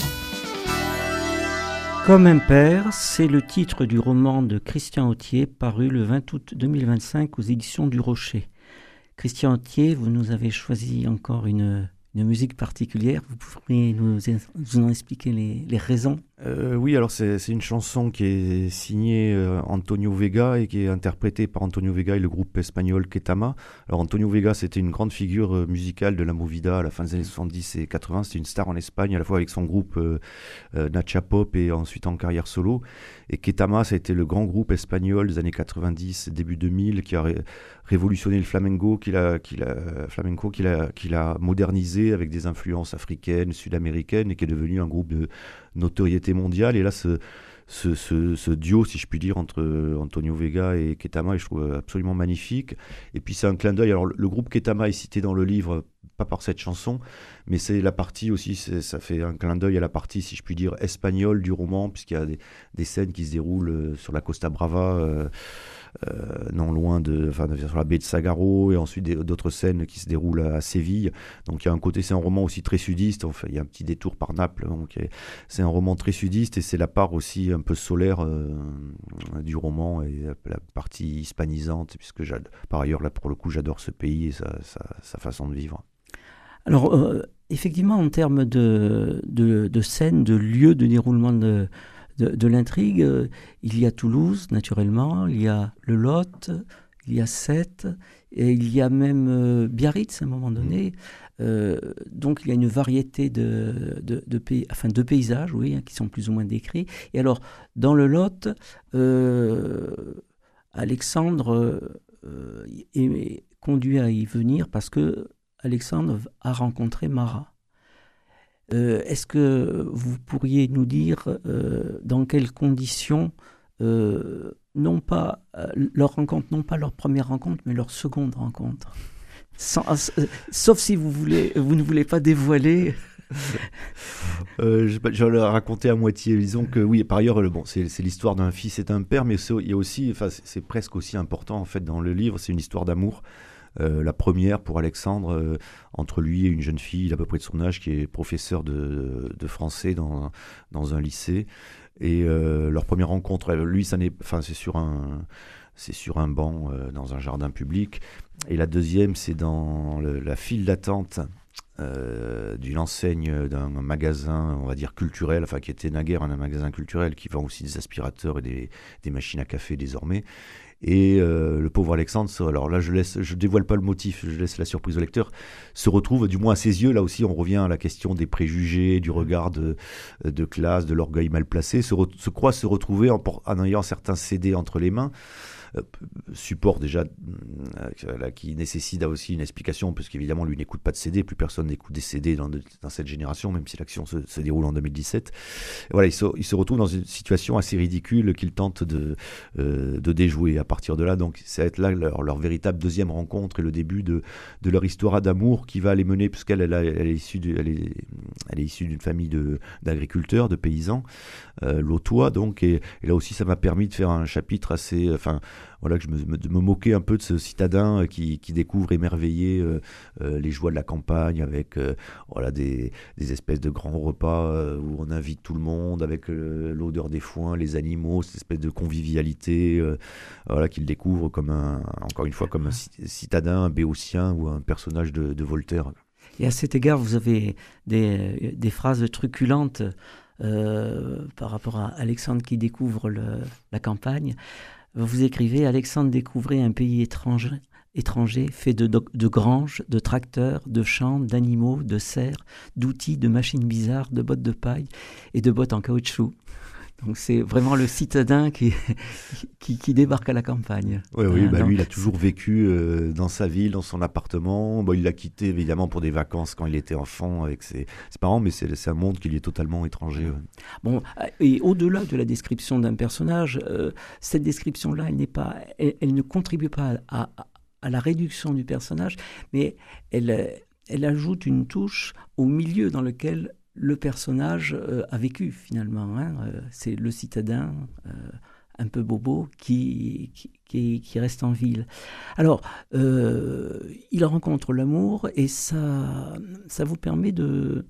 Comme un père, c'est le titre du roman de Christian Authier paru le vingt août deux mille vingt-cinq aux éditions du Rocher. Christian Authier, vous nous avez choisi encore une, une musique particulière. Vous pourriez nous, nous en expliquer les, les raisons? Euh, oui, alors c'est, c'est une chanson qui est signée euh, Antonio Vega et qui est interprétée par Antonio Vega et le groupe espagnol Ketama. Alors Antonio Vega, c'était une grande figure euh, musicale de la movida à la fin des années soixante-dix et quatre-vingts. C'était une star en Espagne, à la fois avec son groupe euh, euh, Nacha Pop et ensuite en carrière solo. Et Ketama, ça a été le grand groupe espagnol des années quatre-vingt-dix, début deux mille, qui a ré- révolutionné le flamenco, qu'il a, qu'il a, flamenco, qu'il a, qu'il a modernisé avec des influences africaines, sud-américaines, et qui est devenu un groupe de notoriété mondiale. Et là, ce, ce, ce, ce duo, si je puis dire, entre Antonio Vega et Ketama, je trouve absolument magnifique. Et puis c'est un clin d'œil. Alors le, le groupe Ketama est cité dans le livre, pas par cette chanson, mais c'est la partie aussi, c'est, ça fait un clin d'œil à la partie, si je puis dire, espagnole du roman, puisqu'il y a des, des scènes qui se déroulent sur la Costa Brava, euh, euh, non loin de, enfin, sur la baie de Sagaro, et ensuite des, d'autres scènes qui se déroulent à, à Séville. Donc il y a un côté, c'est un roman aussi très sudiste, enfin, il y a un petit détour par Naples, donc c'est un roman très sudiste, et c'est la part aussi un peu solaire euh, du roman, et la, la partie hispanisante, puisque j'adore, par ailleurs, là pour le coup, j'adore ce pays et sa, sa, sa façon de vivre. Alors, euh, effectivement, en termes de, de, de scène, de lieu de déroulement de, de, de l'intrigue, euh, il y a Toulouse, naturellement, il y a le Lot, il y a Sète, et il y a même euh, Biarritz à un moment donné. Euh, donc, il y a une variété de, de, de, pays, enfin, de paysages, oui, hein, qui sont plus ou moins décrits. Et alors, dans le Lot, euh, Alexandre euh, est conduit à y venir parce que Alexandre a rencontré Marat. Euh, est-ce que vous pourriez nous dire euh, dans quelles conditions, euh, non pas euh, leur rencontre, non pas leur première rencontre, mais leur seconde rencontre, Sans, euh, sauf si vous voulez, vous ne voulez pas dévoiler. euh, je, je vais le raconter à moitié. Disons que oui, par ailleurs, bon, c'est, c'est l'histoire d'un fils et d'un père, mais c'est, il y a aussi, enfin, c'est, c'est presque aussi important en fait dans le livre. C'est une histoire d'amour. Euh, la première pour Alexandre, euh, entre lui et une jeune fille d'à peu près de son âge qui est professeure de, de français dans, dans un lycée. Et euh, leur première rencontre, lui, ça n'est, enfin, c'est sur un, c'est sur un banc euh, dans un jardin public. Et la deuxième, c'est dans le, la file d'attente euh, d'une enseigne d'un magasin, on va dire culturel, enfin qui était naguère un magasin culturel qui vend aussi des aspirateurs et des, des machines à café désormais. Et euh, le pauvre Alexandre, alors là je laisse, je dévoile pas le motif, je laisse la surprise au lecteur, se retrouve, du moins à ses yeux, là aussi on revient à la question des préjugés, du regard de, de classe, de l'orgueil mal placé, se, re, se croit se retrouver en, en ayant certains C D entre les mains, euh, support déjà euh, là, qui nécessite aussi une explication, parce qu'évidemment lui n'écoute pas de C D, plus personne n'écoute des C D dans, de, dans cette génération, même si l'action se, se déroule en deux mille dix-sept. Et voilà, il se, il se retrouve dans une situation assez ridicule qu'il tente de, euh, de déjouer. À partir de là, donc, ça va être là leur, leur véritable deuxième rencontre et le début de, de leur histoire d'amour qui va les mener, puisqu'elle elle, elle est issue de, elle est, elle est issue d'une famille de, d'agriculteurs, de paysans, euh, lotois, donc, et, et là aussi ça m'a permis de faire un chapitre assez, enfin, voilà, que je me, me, me moquais un peu de ce citadin qui, qui découvre émerveillé euh, euh, les joies de la campagne avec euh, voilà, des, des espèces de grands repas euh, où on invite tout le monde avec euh, l'odeur des foins, les animaux, cette espèce de convivialité euh, voilà, qu'il découvre comme un, encore une fois comme un citadin, un béotien ou un personnage de, de Voltaire. Et à cet égard, vous avez des, des phrases truculentes euh, par rapport à Alexandre qui découvre le, la campagne. Vous écrivez « Alexandre découvrait un pays étranger, étranger fait de, de granges, de tracteurs, de champs, d'animaux, de serres, d'outils, de machines bizarres, de bottes de paille et de bottes en caoutchouc. » Donc c'est vraiment le citadin qui, qui, qui débarque à la campagne. Oui, oui, hein, bah donc, lui, il a toujours vécu euh, dans sa ville, dans son appartement. Bon, il l'a quitté évidemment pour des vacances quand il était enfant avec ses, ses parents, mais c'est, c'est un monde qui lui est totalement étranger. Ouais. Bon, et au-delà de la description d'un personnage, euh, cette description-là, elle, n'est pas, elle, elle ne contribue pas à, à, à la réduction du personnage, mais elle, elle ajoute une touche au milieu dans lequel le personnage euh, a vécu finalement. Hein. Euh, c'est le citadin euh, un peu bobo qui, qui, qui, qui reste en ville. Alors, euh, il rencontre l'amour et ça, ça vous permet de,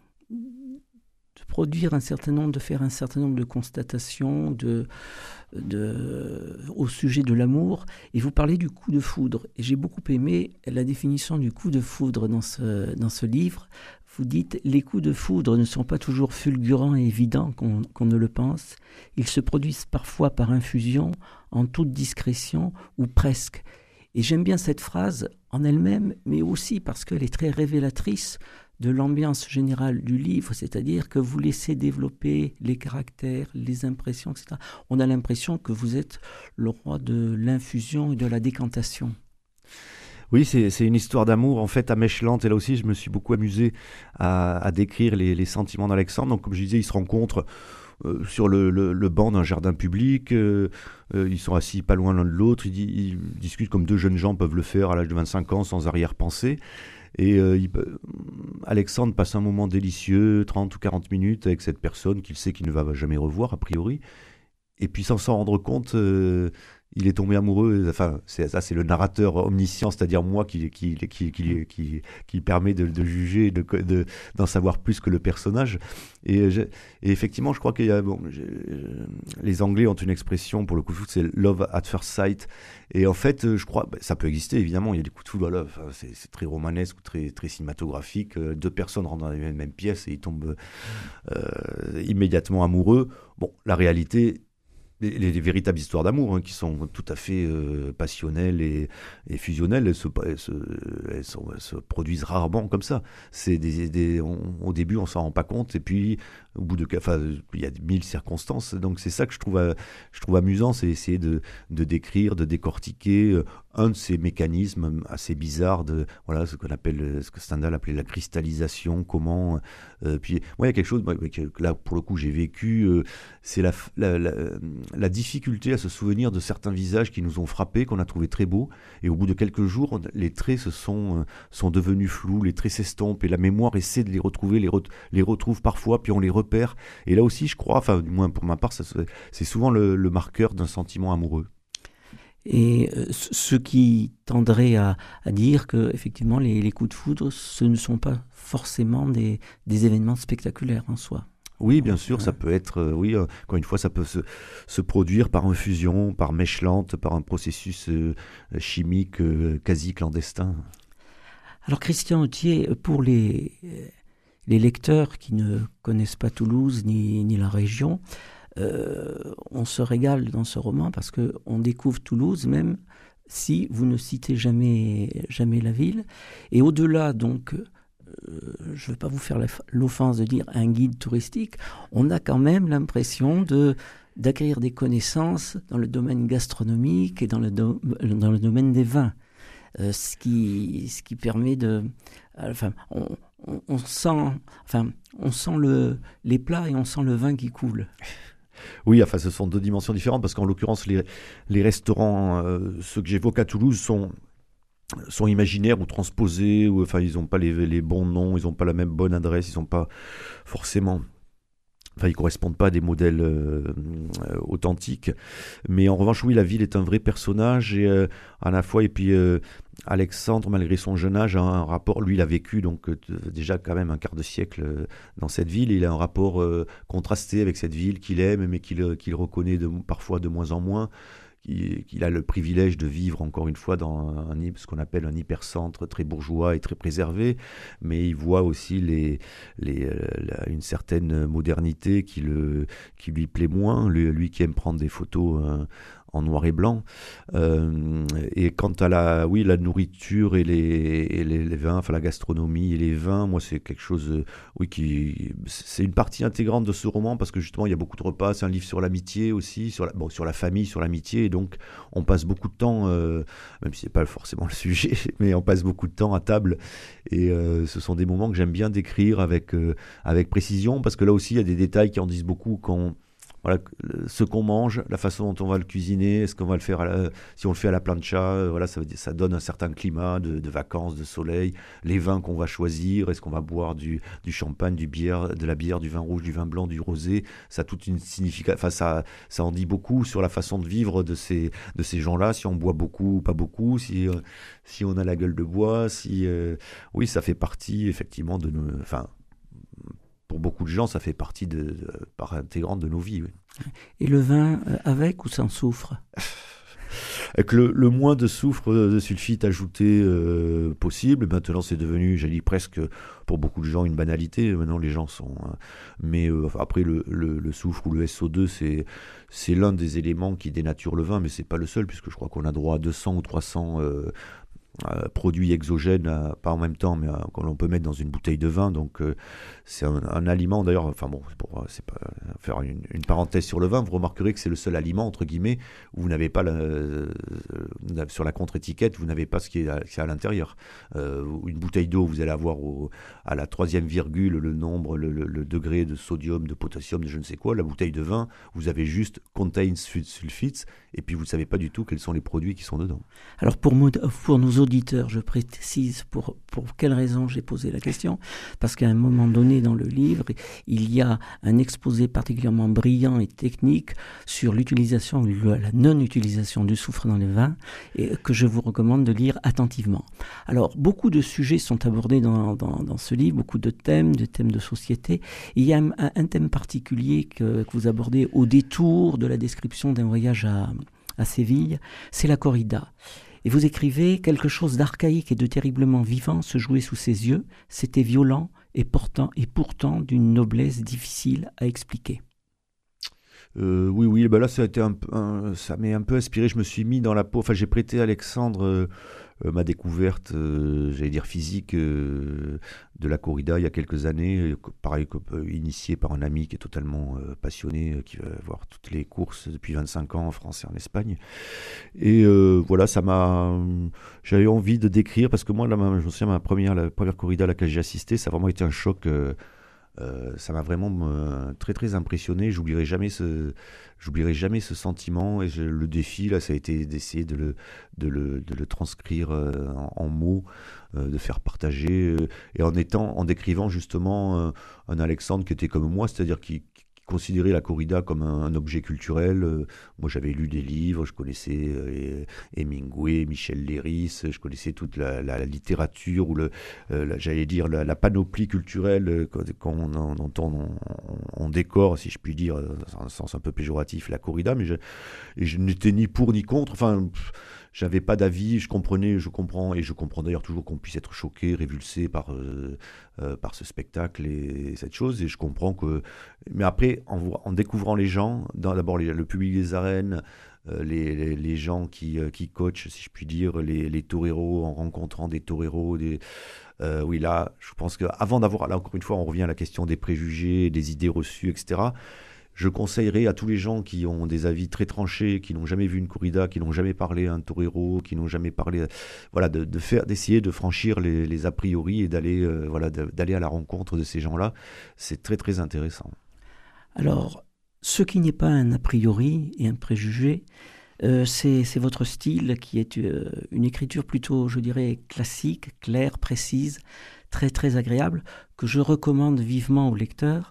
de produire un certain nombre, de faire un certain nombre de constatations de, de, au sujet de l'amour. Et vous parlez du coup de foudre. Et j'ai beaucoup aimé la définition du coup de foudre dans ce, dans ce livre. Vous dites, les coups de foudre ne sont pas toujours fulgurants et évidents qu'on, qu'on ne le pense. Ils se produisent parfois par infusion, en toute discrétion ou presque. Et j'aime bien cette phrase en elle-même, mais aussi parce qu'elle est très révélatrice de l'ambiance générale du livre, c'est-à-dire que vous laissez développer les caractères, les impressions, et cetera. On a l'impression que vous êtes le roi de l'infusion et de la décantation. Oui, c'est, c'est une histoire d'amour, en fait, à mèche lente. Et là aussi, je me suis beaucoup amusé à, à décrire les, les sentiments d'Alexandre. Donc, comme je disais, ils se rencontrent euh, sur le, le, le banc d'un jardin public. Euh, euh, ils sont assis pas loin l'un de l'autre. Ils, ils discutent comme deux jeunes gens peuvent le faire à l'âge de vingt-cinq ans, sans arrière-pensée. Et euh, il, Alexandre passe un moment délicieux, trente ou quarante minutes, avec cette personne qu'il sait qu'il ne va jamais revoir, a priori. Et puis, sans s'en rendre compte... Euh, il est tombé amoureux, enfin, c'est, ça c'est le narrateur omniscient, c'est-à-dire moi qui, qui, qui, qui, qui, qui permet de, de juger, de, de, d'en savoir plus que le personnage. Et, je, et effectivement, je crois qu'il y a, bon, je, les Anglais ont une expression pour le coup de foudre, c'est love at first sight. Et en fait, je crois, ça peut exister évidemment, il y a des coups de foudre, voilà, enfin, c'est, c'est très romanesque, très, très cinématographique. Deux personnes rentrent dans la même pièce et ils tombent euh, immédiatement amoureux. Bon, la réalité... Les, les, les véritables histoires d'amour hein, qui sont tout à fait euh, passionnelles et, et fusionnelles, elles se, elles, se, elles, sont, elles se produisent rarement comme ça. C'est des, des, on, au début, on s'en rend pas compte, et puis au bout de, enfin, il y a mille circonstances. Donc c'est ça que je trouve, je trouve amusant, c'est essayer de, de décrire, de décortiquer euh, un de ces mécanismes assez bizarres de, voilà, ce qu'on appelle, ce que Stendhal appelait la cristallisation. Comment, euh, puis, moi, il y a quelque chose, moi, que, là, pour le coup, j'ai vécu, euh, c'est la, la, la la difficulté à se souvenir de certains visages qui nous ont frappés, qu'on a trouvé très beaux, et au bout de quelques jours, les traits se sont, euh, sont devenus flous, les traits s'estompent, et la mémoire essaie de les retrouver, les, re- les retrouve parfois, puis on les repère. Et là aussi, je crois, enfin, du moins pour ma part, ça, c'est souvent le, le marqueur d'un sentiment amoureux. Et euh, ce qui tendrait à, à dire que effectivement, les, les coups de foudre, ce ne sont pas forcément des, des événements spectaculaires en soi. Oui, bien sûr, ça peut être, euh, oui, euh, encore une fois, ça peut se, se produire par infusion, par mèche lente, par un processus euh, chimique euh, quasi clandestin. Alors, Christian Autier, pour les, les lecteurs qui ne connaissent pas Toulouse ni, ni la région, euh, on se régale dans ce roman parce qu'on découvre Toulouse, même si vous ne citez jamais, jamais la ville. Et au-delà, donc... Euh, je ne veux pas vous faire l'offense de dire un guide touristique, on a quand même l'impression de, d'acquérir des connaissances dans le domaine gastronomique et dans le, do, dans le domaine des vins, euh, ce, qui, ce qui permet de... Enfin, on, on, on sent, enfin, on sent le, les plats et on sent le vin qui coule. Oui, enfin, ce sont deux dimensions différentes, parce qu'en l'occurrence, les, les restaurants, euh, ceux que j'évoque à Toulouse, sont... sont imaginaires ou transposés, ou enfin ils n'ont pas les, les bons noms, ils n'ont pas la même bonne adresse, ils n'ont pas forcément Enfin, ils ne correspondent pas à des modèles euh, euh, authentiques. Mais en revanche, oui, la ville est un vrai personnage et euh, à la fois, et puis euh, Alexandre, malgré son jeune âge, a un rapport, lui, il a vécu donc euh, déjà quand même un quart de siècle euh, dans cette ville, et il a un rapport euh, contrasté avec cette ville qu'il aime, mais qu'il qu'il reconnaît de, parfois de moins en moins. Qu'il a le privilège de vivre, encore une fois, dans un, ce qu'on appelle un hypercentre très bourgeois et très préservé, mais il voit aussi les, les, la, une certaine modernité qui, le, qui lui plaît moins, lui, lui qui aime prendre des photos euh, en noir et blanc. Euh, et quant à la, oui, la nourriture et, les, et les, les vins, enfin la gastronomie et les vins, moi c'est quelque chose, euh, oui, qui, c'est une partie intégrante de ce roman parce que justement il y a beaucoup de repas. C'est un livre sur l'amitié aussi, sur la, bon, sur la famille, sur l'amitié, et donc on passe beaucoup de temps, euh, même si c'est pas forcément le sujet, mais on passe beaucoup de temps à table. Et euh, ce sont des moments que j'aime bien décrire avec euh, avec précision parce que là aussi il y a des détails qui en disent beaucoup quand voilà, ce qu'on mange, la façon dont on va le cuisiner, est-ce qu'on va le faire à la, si on le fait à la plancha, voilà, ça, veut dire, ça donne un certain climat de, de vacances, de soleil. Les vins qu'on va choisir, est-ce qu'on va boire du, du champagne, du bière, de la bière, du vin rouge, du vin blanc, du rosé, ça a toute une signification. Enfin, ça, ça en dit beaucoup sur la façon de vivre de ces, de ces gens-là, si on boit beaucoup ou pas beaucoup, si, euh, si on a la gueule de bois, si, euh, oui, ça fait partie effectivement de nos, enfin. Pour beaucoup de gens, ça fait partie de, de part intégrante de nos vies. Oui. Et le vin, euh, avec ou sans soufre? Avec le, le moins de soufre, de sulfite ajouté euh, possible. Maintenant, c'est devenu, j'ai dit presque, pour beaucoup de gens, une banalité. Maintenant, les gens sont... Hein, mais euh, après, le, le, le soufre ou le S O deux, c'est, c'est l'un des éléments qui dénature le vin, mais c'est pas le seul, puisque je crois qu'on a droit à deux cents ou trois cents... Euh, Euh, produits exogènes, euh, pas en même temps, mais euh, qu'on peut mettre dans une bouteille de vin. Donc euh, c'est un, un aliment, d'ailleurs, enfin bon, c'est pour c'est pas, faire une, une parenthèse sur le vin, vous remarquerez que c'est le seul aliment, entre guillemets, où vous n'avez pas, la, euh, sur la contre-étiquette, vous n'avez pas ce qui est à, qui est à l'intérieur. Euh, une bouteille d'eau, vous allez avoir au, à la troisième virgule le nombre, le, le, le degré de sodium, de potassium, de je ne sais quoi. La bouteille de vin, vous avez juste contains sulfites, et puis vous ne savez pas du tout quels sont les produits qui sont dedans. Alors pour, pour nos auditeurs, je précise pour, pour quelle raison j'ai posé la question, parce qu'à un moment donné dans le livre, il y a un exposé particulièrement brillant et technique sur l'utilisation, la non-utilisation du soufre dans les vins, et que je vous recommande de lire attentivement. Alors, beaucoup de sujets sont abordés dans, dans, dans ce livre, beaucoup de thèmes, de thèmes de société. Il y a un, un thème particulier que, que vous abordez au détour de la description d'un voyage à, à Séville, c'est la corrida. Et vous écrivez « Quelque chose d'archaïque et de terriblement vivant se jouait sous ses yeux. C'était violent et, portant, et pourtant d'une noblesse difficile à expliquer. » Euh, oui, oui, ben là ça a été un, un, ça m'est un peu inspiré. Je me suis mis dans la peau. Enfin, j'ai prêté à Alexandre euh, euh, ma découverte, euh, j'allais dire physique, euh, de la corrida il y a quelques années. Euh, pareil, euh, initié par un ami qui est totalement euh, passionné, euh, qui va voir toutes les courses depuis vingt-cinq ans en France et en Espagne. Et euh, voilà, ça m'a. J'avais envie de décrire parce que moi, là, ma, je me souviens, ma première, la première corrida à laquelle j'ai assisté, ça a vraiment été un choc. Euh, Euh, ça m'a vraiment euh, très très impressionné. J'oublierai jamais ce, j'oublierai jamais ce sentiment. Et je, le défi là, ça a été d'essayer de le, de le, de le transcrire euh, en, en mots, euh, de faire partager euh, et en étant, en décrivant justement euh, un Alexandre qui était comme moi, c'est-à-dire qui, qui considérait la corrida comme un, un objet culturel. Euh, moi, j'avais lu des livres, je connaissais euh, Hemingway, Michel Léris, je connaissais toute la, la, la littérature ou le, euh, la, j'allais dire la, la panoplie culturelle euh, qu'on, dont on, on, on décore, si je puis dire, dans un sens un peu péjoratif, la corrida. Mais je, et je n'étais ni pour ni contre. Enfin. Pff, J'avais pas d'avis, je comprenais, je comprends, et je comprends d'ailleurs toujours qu'on puisse être choqué, révulsé par, euh, euh, par ce spectacle et, et cette chose, et je comprends que... Mais après, en, en découvrant les gens, d'abord les, le public des arènes, euh, les, les, les gens qui, euh, qui coachent, si je puis dire, les, les toreros, en rencontrant des toreros, des... Euh, oui, là, je pense qu'avant d'avoir... Là, encore une fois, on revient à la question des préjugés, des idées reçues, et cetera. Je conseillerais à tous les gens qui ont des avis très tranchés, qui n'ont jamais vu une corrida, qui n'ont jamais parlé à un torero, qui n'ont jamais parlé, voilà, de, de faire, d'essayer de franchir les, les a priori et d'aller, euh, voilà, de, d'aller à la rencontre de ces gens-là. C'est très très intéressant. Alors, ce qui n'est pas un a priori et un préjugé, euh, c'est, c'est votre style qui est euh, une écriture plutôt, je dirais, classique, claire, précise, très très agréable, que je recommande vivement aux lecteurs.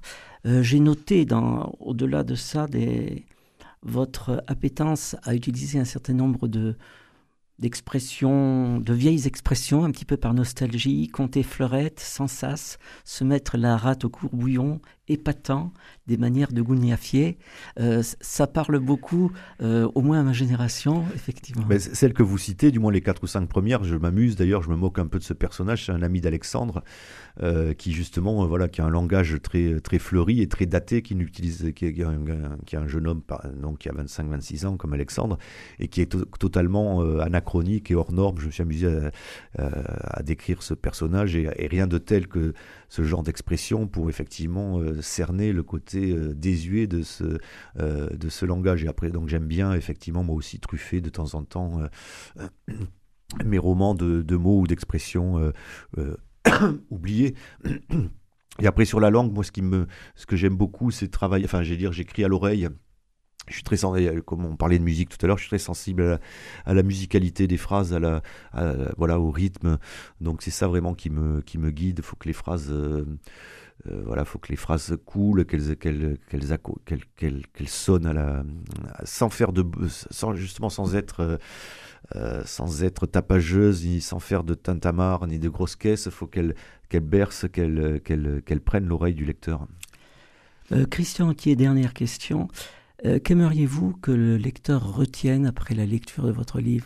Euh, j'ai noté, dans, au-delà de ça, des, votre appétence à utiliser un certain nombre de, d'expressions, de vieilles expressions, un petit peu par nostalgie, compter fleurette, sans sas, se mettre la rate au courbouillon, épatant, des manières de gougnafier. Euh, ça parle beaucoup, euh, au moins à ma génération, effectivement. Mais celle que vous citez, du moins les quatre ou cinq premières, je m'amuse, d'ailleurs, je me moque un peu de ce personnage, c'est un ami d'Alexandre, euh, qui justement, euh, voilà, qui a un langage très, très fleuri et très daté, qui, n'utilise, qui, est, un, qui est un jeune homme donc, qui a vingt-cinq vingt-six ans, comme Alexandre, et qui est to- totalement euh, anachronique et hors norme. Je me suis amusé à, à, à décrire ce personnage, et, et rien de tel que ce genre d'expression pour effectivement euh, cerner le côté euh, désuet de ce, euh, de ce langage. Et après, donc j'aime bien effectivement moi aussi truffer de temps en temps euh, euh, mes romans de, de mots ou d'expressions euh, euh, oubliés. Et après sur la langue, moi ce, qui me, ce que j'aime beaucoup, c'est travailler, enfin j'ai dire, j'écris à l'oreille. Je suis très sensible, comme on parlait de musique tout à l'heure, je suis très sensible à la, à la musicalité des phrases, à la, à, voilà, au rythme. Donc c'est ça vraiment qui me, qui me guide. Il faut que les phrases, euh, euh, voilà, faut que les phrases coulent, qu'elles, qu'elles, qu'elles, acco- qu'elles, qu'elles, qu'elles sonnent à la, sans faire de, sans justement sans être, euh, sans être tapageuses, ni sans faire de tintamarre, ni de grosses caisses. Il faut qu'elles, qu'elles bercent, qu'elles, qu'elles, qu'elles prennent l'oreille du lecteur. Euh, Christian Antier, dernière question. Euh, qu'aimeriez-vous que le lecteur retienne après la lecture de votre livre ?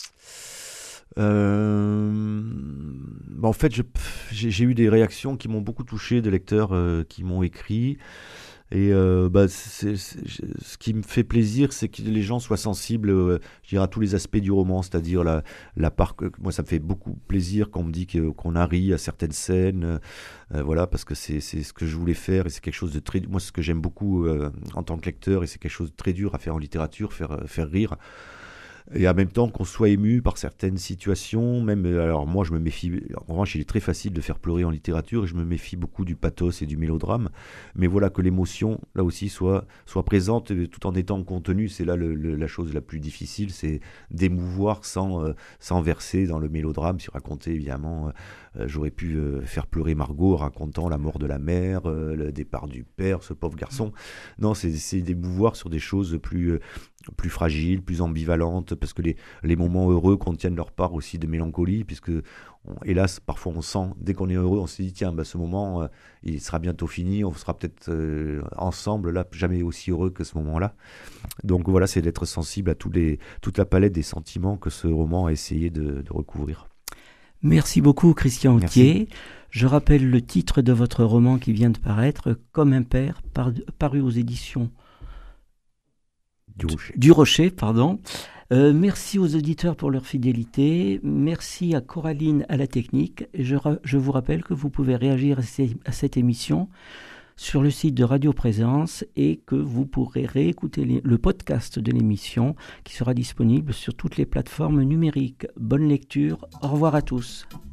euh, bah en fait, je, j'ai, j'ai eu des réactions qui m'ont beaucoup touché, de lecteurs euh, qui m'ont écrit. Et euh, bah, c'est, c'est, ce qui me fait plaisir, c'est que les gens soient sensibles, euh, je dirais, à tous les aspects du roman, c'est-à-dire la, la part que moi ça me fait beaucoup plaisir quand on me dit que, qu'on a ri à certaines scènes, euh, voilà, parce que c'est, c'est ce que je voulais faire et c'est quelque chose de très, moi ce que j'aime beaucoup euh, en tant que lecteur, et c'est quelque chose de très dur à faire en littérature, faire faire rire. Et en même temps qu'on soit ému par certaines situations, même, alors moi je me méfie, en revanche il est très facile de faire pleurer en littérature et je me méfie beaucoup du pathos et du mélodrame, mais voilà, que l'émotion là aussi soit, soit présente tout en étant contenue, c'est là le, le, la chose la plus difficile, c'est d'émouvoir sans, euh, sans verser dans le mélodrame. Si raconter évidemment, euh, j'aurais pu euh, faire pleurer Margot en racontant la mort de la mère, euh, le départ du père, ce pauvre garçon. Non, c'est, c'est d'émouvoir sur des choses plus... Euh, plus fragiles, plus ambivalentes, parce que les, les moments heureux contiennent leur part aussi de mélancolie, puisque on, hélas, parfois on sent, dès qu'on est heureux, on se dit tiens, bah, ce moment, euh, il sera bientôt fini, on sera peut-être euh, ensemble, là, jamais aussi heureux que ce moment-là. Donc voilà, c'est d'être sensible à tous les, toute la palette des sentiments que ce roman a essayé de, de recouvrir. Merci beaucoup Christian Antier. Je rappelle le titre de votre roman qui vient de paraître, Comme un père, par, paru aux éditions Du Rocher. Du Rocher, pardon. Euh, merci aux auditeurs pour leur fidélité. Merci à Coraline à la technique. Et je, ra- je vous rappelle que vous pouvez réagir à, ces, à cette émission sur le site de Radio Présence et que vous pourrez réécouter les, le podcast de l'émission qui sera disponible sur toutes les plateformes numériques. Bonne lecture. Au revoir à tous.